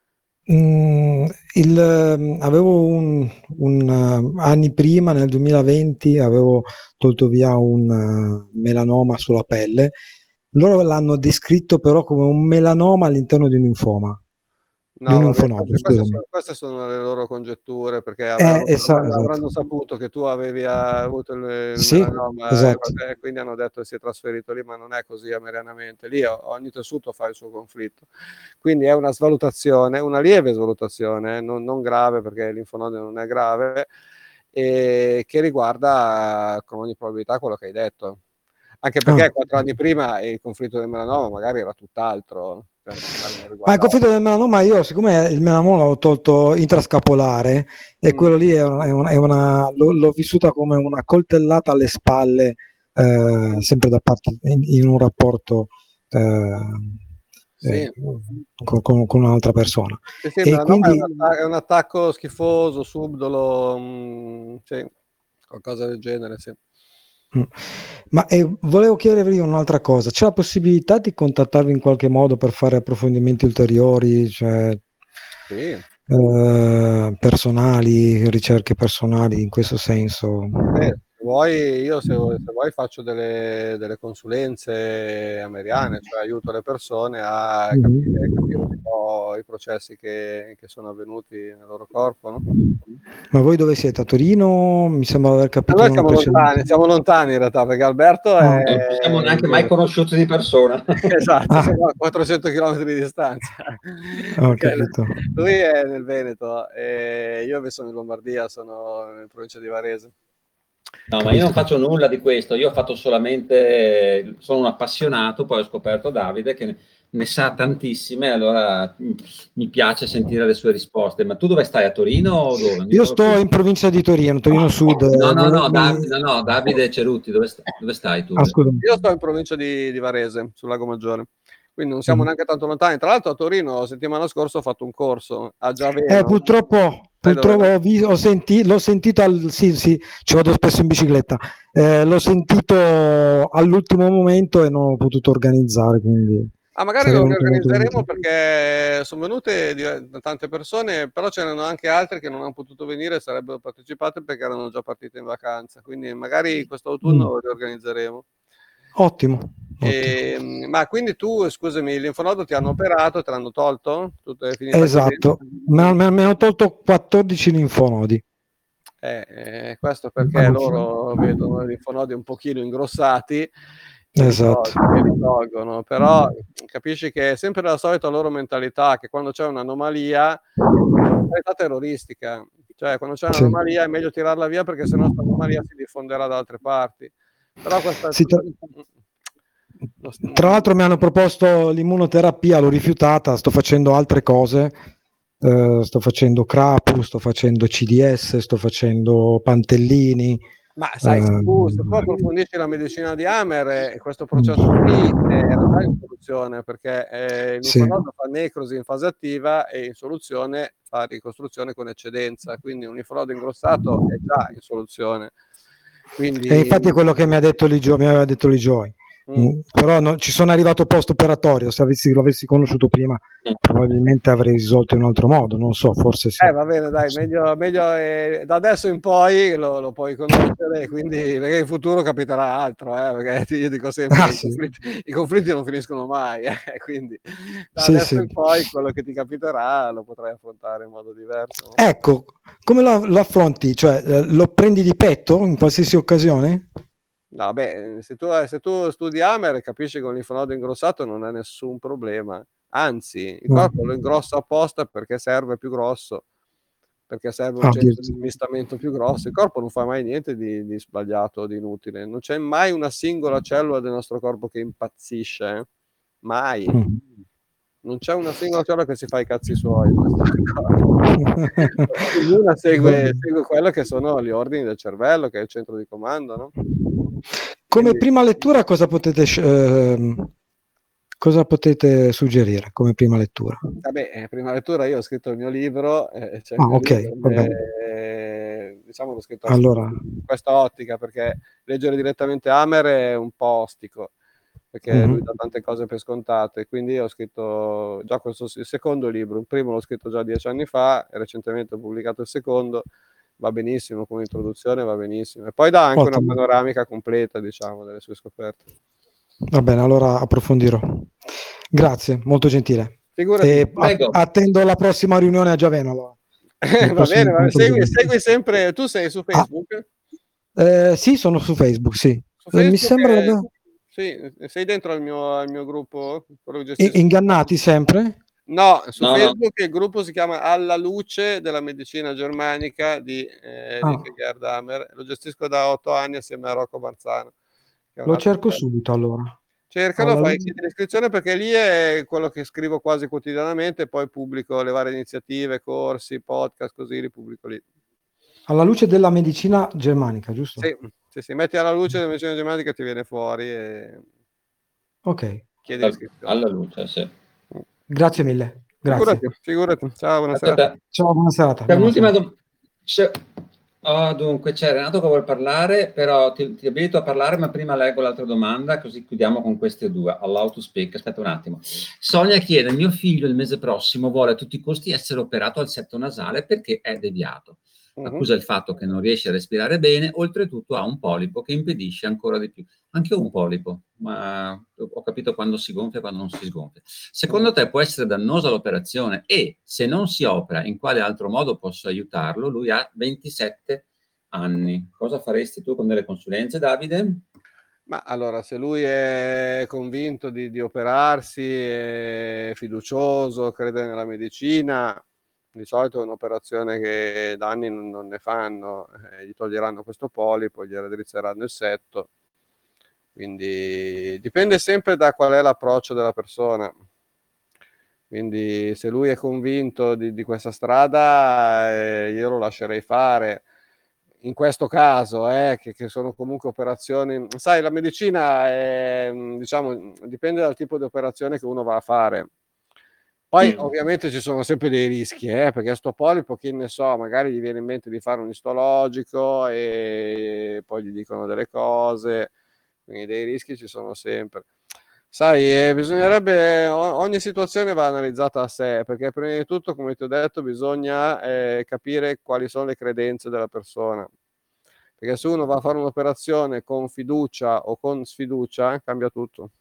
Avevo anni prima, nel 2020, avevo tolto via un melanoma sulla pelle. Loro l'hanno descritto però come un melanoma all'interno di un linfoma. No, queste sono le loro congetture, perché avranno saputo che tu avevi avuto il melanoma, esatto. E quindi hanno detto che si è trasferito lì, ma non è così americanamente. Lì ogni tessuto fa il suo conflitto. Quindi è una svalutazione, una lieve svalutazione, non grave, perché il linfonodo non è grave, e che riguarda con ogni probabilità quello che hai detto. Anche perché 4 anni prima il conflitto del melanoma magari era tutt'altro. Ma il conflitto del melanoma, io siccome il melanoma l'ho tolto intrascapolare e quello lì l'ho vissuta come una coltellata alle spalle, sempre da parte in un rapporto Sì. Con un'altra persona. Sì, e quindi è un attacco schifoso, subdolo, sì, qualcosa del genere, sì. Ma volevo chiedervi un'altra cosa, c'è la possibilità di contattarvi in qualche modo per fare approfondimenti ulteriori, cioè Sì. personali, ricerche personali in questo senso? Se vuoi faccio delle consulenze ameriane, cioè aiuto le persone a capire un po' i processi che sono avvenuti nel loro corpo, no? Ma voi dove siete? A Torino? Mi sembra aver capito. Noi siamo lontani in realtà, perché Alberto non ci siamo neanche mai conosciuti di persona. Esatto, siamo a 400 km di distanza. Ho capito. Lui è nel Veneto e io invece sono in Lombardia, sono in provincia di Varese. No, ma io non faccio nulla di questo, io ho fatto solamente, sono un appassionato, poi ho scoperto Davide che ne sa tantissime, allora mi piace sentire le sue risposte. Ma tu dove stai, a Torino o dove? Io sto in provincia di Torino Sud. No, Davide Cerutti, dove stai tu? Io sto in provincia di Varese, sul Lago Maggiore, quindi non siamo neanche tanto lontani. Tra l'altro a Torino settimana scorsa ho fatto un corso a Giaveno. Purtroppo l'ho sentito sì, ci vado spesso in bicicletta, l'ho sentito all'ultimo momento e non ho potuto organizzare, quindi magari lo organizzeremo, perché sono venute tante persone, però c'erano anche altre che non hanno potuto venire, sarebbero partecipate perché erano già partite in vacanza, quindi magari quest'autunno lo riorganizzeremo. Ottimo. Ma quindi tu, scusami, l'infonodo ti hanno operato, te l'hanno tolto? Esatto, mi hanno tolto 14 linfonodi. Questo perché loro vedono i linfonodi un pochino ingrossati, esatto, e li tolgono, però capisci che è sempre la solita loro mentalità, che quando c'è un'anomalia, mentalità terroristica, cioè quando c'è un'anomalia è meglio tirarla via, perché sennò questa anomalia si diffonderà da altre parti. Però questa tra l'altro mi hanno proposto l'immunoterapia, l'ho rifiutata, sto facendo altre cose, sto facendo Crapu, sto facendo CDS, sto facendo Pantellini. Ma sai, se tu approfondisci la medicina di Hamer, questo processo qui era già in soluzione, perché il linfonodo fa necrosi in fase attiva e in soluzione fa ricostruzione con eccedenza, quindi un linfonodo ingrossato è già in soluzione. Quindi... E infatti è quello che mi aveva detto Ligioi. Però ci sono arrivato post operatorio, se lo avessi conosciuto prima probabilmente avrei risolto in un altro modo, non so, forse sì. Va bene, dai, meglio da adesso in poi lo puoi conoscere, quindi perché in futuro capiterà altro, perché io dico sempre i conflitti non finiscono mai, quindi da adesso in poi quello che ti capiterà lo potrai affrontare in modo diverso. No? Ecco, come lo affronti? Cioè, lo prendi di petto in qualsiasi occasione? No, beh, se tu studi Hamer capisci che un linfonodo ingrossato non è nessun problema, anzi il corpo lo ingrossa apposta perché serve più grosso, perché serve un centro di smistamento più grosso. Il corpo non fa mai niente di sbagliato o di inutile, non c'è mai una singola cellula del nostro corpo che impazzisce, mai. Non c'è una singola cellula che si fa i cazzi suoi. Ognuna segue quello che sono gli ordini del cervello, che è il centro di comando, no? Come prima lettura cosa potete suggerire come prima lettura? Vabbè, prima lettura io ho scritto il mio libro, diciamo l'ho scritto in questa ottica, perché leggere direttamente Hamer è un po' ostico, perché lui dà tante cose per scontate, quindi io ho scritto già il secondo libro, il primo l'ho scritto già 10 anni fa e recentemente ho pubblicato il secondo, va benissimo come introduzione, va benissimo, e poi dà anche una panoramica completa, diciamo, delle sue scoperte. Va bene, allora approfondirò. Grazie, molto gentile. Attendo la prossima riunione a Giaveno. Allora. Va bene, segui sempre. Tu sei su Facebook? Sì, sono su Facebook, sì. Su Facebook mi sembra sì, sei dentro al mio gruppo? Ingannati sempre? No, su Facebook il gruppo si chiama Alla luce della medicina germanica di Gerhard Hamer. Lo gestisco da 8 anni assieme a Rocco Marzano. Lo cerco subito allora. Cercalo, fai l'iscrizione, perché lì è quello che scrivo quasi quotidianamente, poi pubblico le varie iniziative, corsi, podcast, così li pubblico lì. Alla luce della medicina germanica, giusto? Sì, metti alla luce della medicina germanica, ti viene fuori e ok. Chiedi l'iscrizione. Alla luce, sì. Grazie mille. Grazie. Figurati. Ciao, buona serata. Ciao, buona serata. C'è un'ultima domanda. Dunque, c'è Renato che vuole parlare, però ti abilito a parlare, ma prima leggo l'altra domanda, così chiudiamo con queste due. Allow to speak. Aspetta un attimo. Sonia chiede: mio figlio il mese prossimo vuole a tutti i costi essere operato al setto nasale perché è deviato. Accusa il fatto che non riesce a respirare bene, oltretutto ha un polipo che impedisce ancora di più. Anche io ho un polipo, ma ho capito quando si gonfia e quando non si sgonfia. Secondo te può essere dannosa l'operazione? E se non si opera, in quale altro modo posso aiutarlo? Lui ha 27 anni. Cosa faresti tu con delle consulenze, Davide? Ma allora, se lui è convinto di operarsi, è fiducioso, crede nella medicina, di solito è un'operazione che da anni non ne fanno, gli toglieranno questo polipo, gli raddrizzeranno il setto, quindi dipende sempre da qual è l'approccio della persona. Quindi se lui è convinto di questa strada, io lo lascerei fare. In questo caso, che sono comunque operazioni, sai, la medicina è, diciamo, dipende dal tipo di operazione che uno va a fare. Poi ovviamente ci sono sempre dei rischi, perché sto polipo, chi ne so, magari gli viene in mente di fare un istologico e poi gli dicono delle cose, quindi dei rischi ci sono sempre. Sai, bisognerebbe, ogni situazione va analizzata a sé, perché prima di tutto, come ti ho detto, bisogna capire quali sono le credenze della persona. Perché se uno va a fare un'operazione con fiducia o con sfiducia, cambia tutto.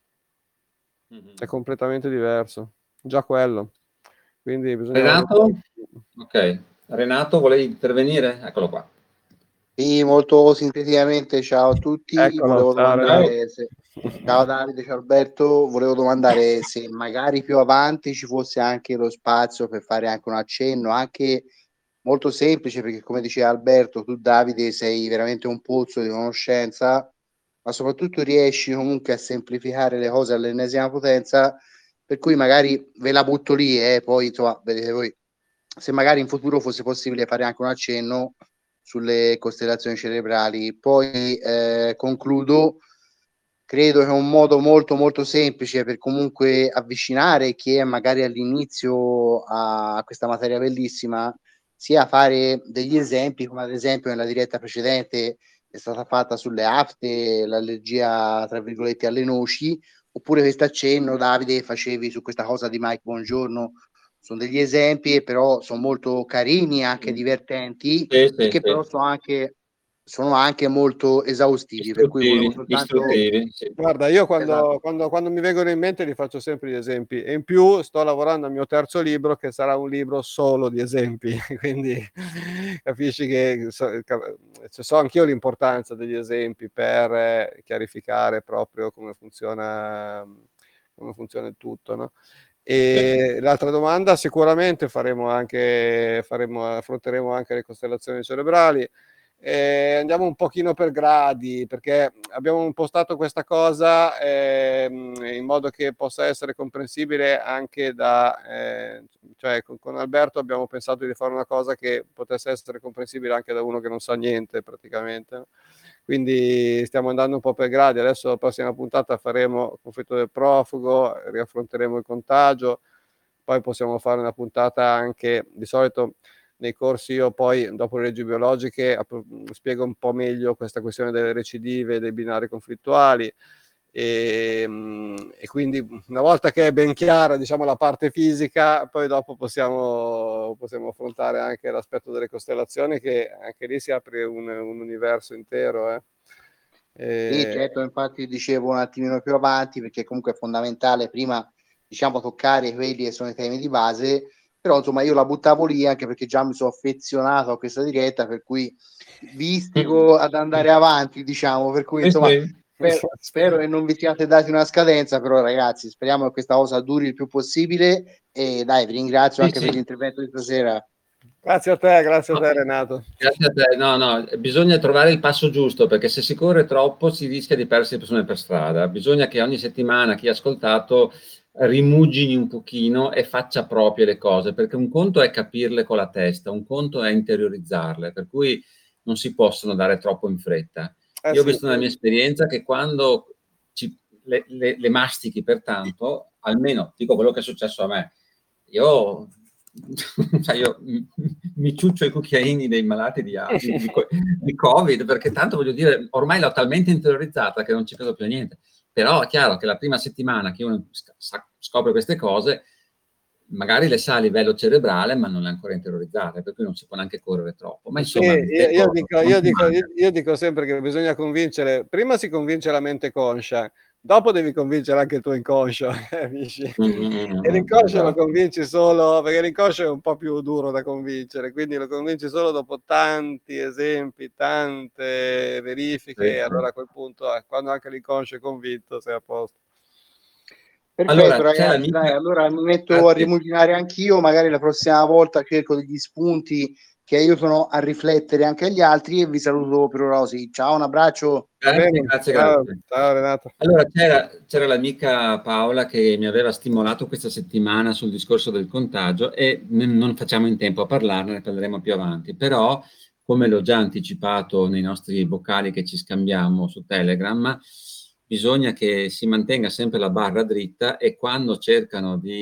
È completamente diverso. Già quello. Quindi bisogna... Renato? Ok. Renato, volevi intervenire? Eccolo qua. Sì, molto sinteticamente, ciao a tutti. Eccolo, Volevo domandare ciao. ciao Davide, ciao Alberto. Volevo domandare se magari più avanti ci fosse anche lo spazio per fare anche un accenno, anche molto semplice, perché come diceva Alberto, tu Davide sei veramente un pozzo di conoscenza, ma soprattutto riesci comunque a semplificare le cose all'ennesima potenza, per cui magari ve la butto lì e poi insomma vedete voi se magari in futuro fosse possibile fare anche un accenno sulle costellazioni cerebrali. Poi concludo, credo che è un modo molto molto semplice per comunque avvicinare chi è magari all'inizio a questa materia bellissima, sia fare degli esempi, come ad esempio nella diretta precedente è stata fatta sulle afte, l'allergia tra virgolette alle noci, oppure questo accenno Davide facevi su questa cosa di Mike Buongiorno. Sono degli esempi, però sono molto carini, anche divertenti, che però sono anche molto esaustivi, per cui volevo soltanto... Sì. Guarda, io quando mi vengono in mente li faccio sempre gli esempi, e in più sto lavorando al mio terzo libro, che sarà un libro solo di esempi, quindi capisci che so anch'io l'importanza degli esempi per chiarificare proprio come funziona il tutto, no? E l'altra domanda, sicuramente affronteremo anche le costellazioni cerebrali. Andiamo un pochino per gradi, perché abbiamo impostato questa cosa in modo che possa essere comprensibile anche cioè con Alberto abbiamo pensato di fare una cosa che potesse essere comprensibile anche da uno che non sa niente praticamente, no? Quindi stiamo andando un po' per gradi. Adesso la prossima puntata faremo il conflitto del profugo, riaffronteremo il contagio, poi possiamo fare una puntata anche, di solito nei corsi io poi dopo le leggi biologiche spiego un po' meglio questa questione delle recidive, dei binari conflittuali, e quindi una volta che è ben chiara, diciamo, la parte fisica, poi dopo possiamo affrontare anche l'aspetto delle costellazioni, che anche lì si apre un universo intero. Sì, certo, infatti dicevo un attimino più avanti, perché comunque è fondamentale prima, diciamo, toccare quelli che sono i temi di base, però insomma io la buttavo lì anche perché già mi sono affezionato a questa diretta, per cui vi istigo ad andare avanti, diciamo, per cui insomma spero che non vi siate dati una scadenza, però ragazzi speriamo che questa cosa duri il più possibile, e dai, vi ringrazio anche per l'intervento di stasera. Grazie a te Renato. Grazie a te. No, bisogna trovare il passo giusto, perché se si corre troppo si rischia di perdersi le persone per strada. Bisogna che ogni settimana chi ha ascoltato rimugini un pochino e faccia proprie le cose, perché un conto è capirle con la testa, un conto è interiorizzarle, per cui non si possono dare troppo in fretta. Io ho visto nella mia esperienza che quando le mastichi per tanto, almeno dico quello che è successo a me. Io mi ciuccio i cucchiaini dei malati di Covid, perché tanto voglio dire, ormai l'ho talmente interiorizzata che non ci credo più a niente. Però è chiaro che la prima settimana che uno scopre queste cose, magari le sa a livello cerebrale, ma non le ha ancora interiorizzate, per cui non si può neanche correre troppo. Ma insomma, io dico sempre che bisogna convincere, prima si convince la mente conscia, dopo devi convincere anche il tuo inconscio, capisci? E l'inconscio lo convinci solo, perché l'inconscio è un po' più duro da convincere, quindi lo convinci solo dopo tanti esempi, tante verifiche, e allora a quel punto, quando anche l'inconscio è convinto, sei a posto. Perfetto, allora, ragazzi, dai, allora mi metto a rimuginare anch'io, magari la prossima volta cerco degli spunti che aiutano a riflettere anche agli altri, e vi saluto per ora così. Ciao, un abbraccio. Grazie. Ciao Renato. Allora c'era l'amica Paola che mi aveva stimolato questa settimana sul discorso del contagio, e non facciamo in tempo a parlarne, ne parleremo più avanti, però come l'ho già anticipato nei nostri vocali che ci scambiamo su Telegram, bisogna che si mantenga sempre la barra dritta, e quando cercano di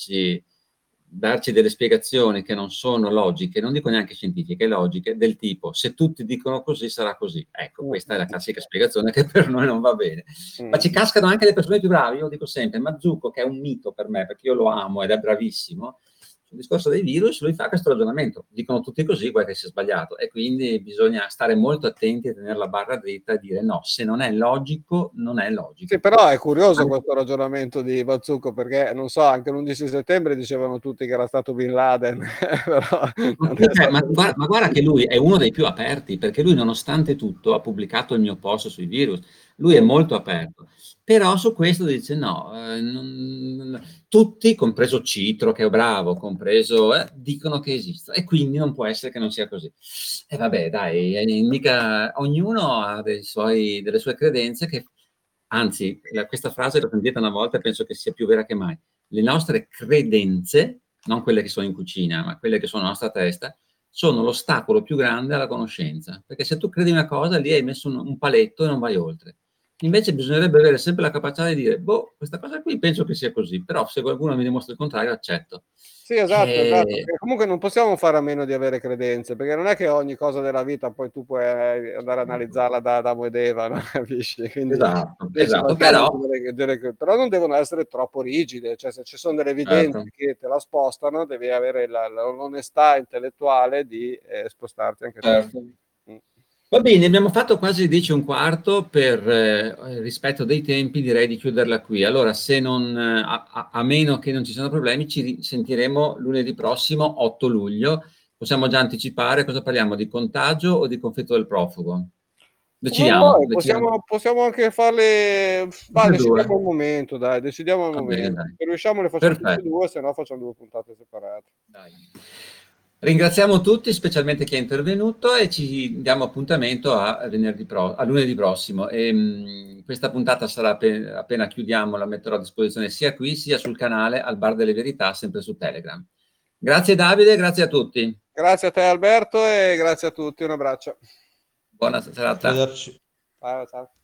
darci delle spiegazioni che non sono logiche, non dico neanche scientifiche, logiche, del tipo: se tutti dicono così sarà così. Ecco, questa è la classica spiegazione che per noi non va bene. Ma ci cascano anche le persone più brave. Io dico sempre, Mazzucco, che è un mito per me, perché io lo amo ed è bravissimo, sul discorso dei virus lui fa questo ragionamento: dicono tutti così, guarda che si è sbagliato. E quindi bisogna stare molto attenti a tenere la barra dritta e dire no, se non è logico non è logico. Sì, però è curioso questo ragionamento di Mazzucco, perché non so, anche l'11 settembre dicevano tutti che era stato Bin Laden. Però ma guarda che lui è uno dei più aperti, perché lui nonostante tutto ha pubblicato il mio post sui virus, lui è molto aperto, però su questo dice no, tutti, compreso Citro che è bravo, compreso dicono che esista, e quindi non può essere che non sia così. E vabbè, dai, mica ognuno ha delle sue credenze, che anzi, questa frase l'ho sentita una volta e penso che sia più vera che mai: le nostre credenze, non quelle che sono in cucina, ma quelle che sono nella nostra testa, sono l'ostacolo più grande alla conoscenza, perché se tu credi una cosa, lì hai messo un paletto e non vai oltre. Invece bisognerebbe avere sempre la capacità di dire, boh, questa cosa qui penso che sia così, però se qualcuno mi dimostra il contrario accetto. Sì, esatto. Perché comunque non possiamo fare a meno di avere credenze, perché non è che ogni cosa della vita poi tu puoi andare a analizzarla da Adamo ed Eva, no? Capisci? Quindi, esatto. Però non devono essere troppo rigide, cioè se ci sono delle evidenze che te la spostano, devi avere l'onestà intellettuale di spostarti anche tu. Va bene, abbiamo fatto quasi 10:15 per rispetto dei tempi, direi di chiuderla qui. Allora, se non, a meno che non ci siano problemi, ci sentiremo lunedì prossimo, 8 luglio. Possiamo già anticipare cosa parliamo, di contagio o di conflitto del profugo? Decidiamo. Possiamo anche farle, decidiamo al momento, dai, decidiamo al momento. Bene, se riusciamo le facciamo tutte e due, se no facciamo 2 puntate separate. Dai. Ringraziamo tutti, specialmente chi è intervenuto, e ci diamo appuntamento a lunedì prossimo. Questa puntata sarà appena chiudiamo, la metterò a disposizione sia qui sia sul canale Al Bar delle Verità, sempre su Telegram. Grazie Davide, grazie a tutti. Grazie a te Alberto e grazie a tutti, un abbraccio. Buona serata. Ciao.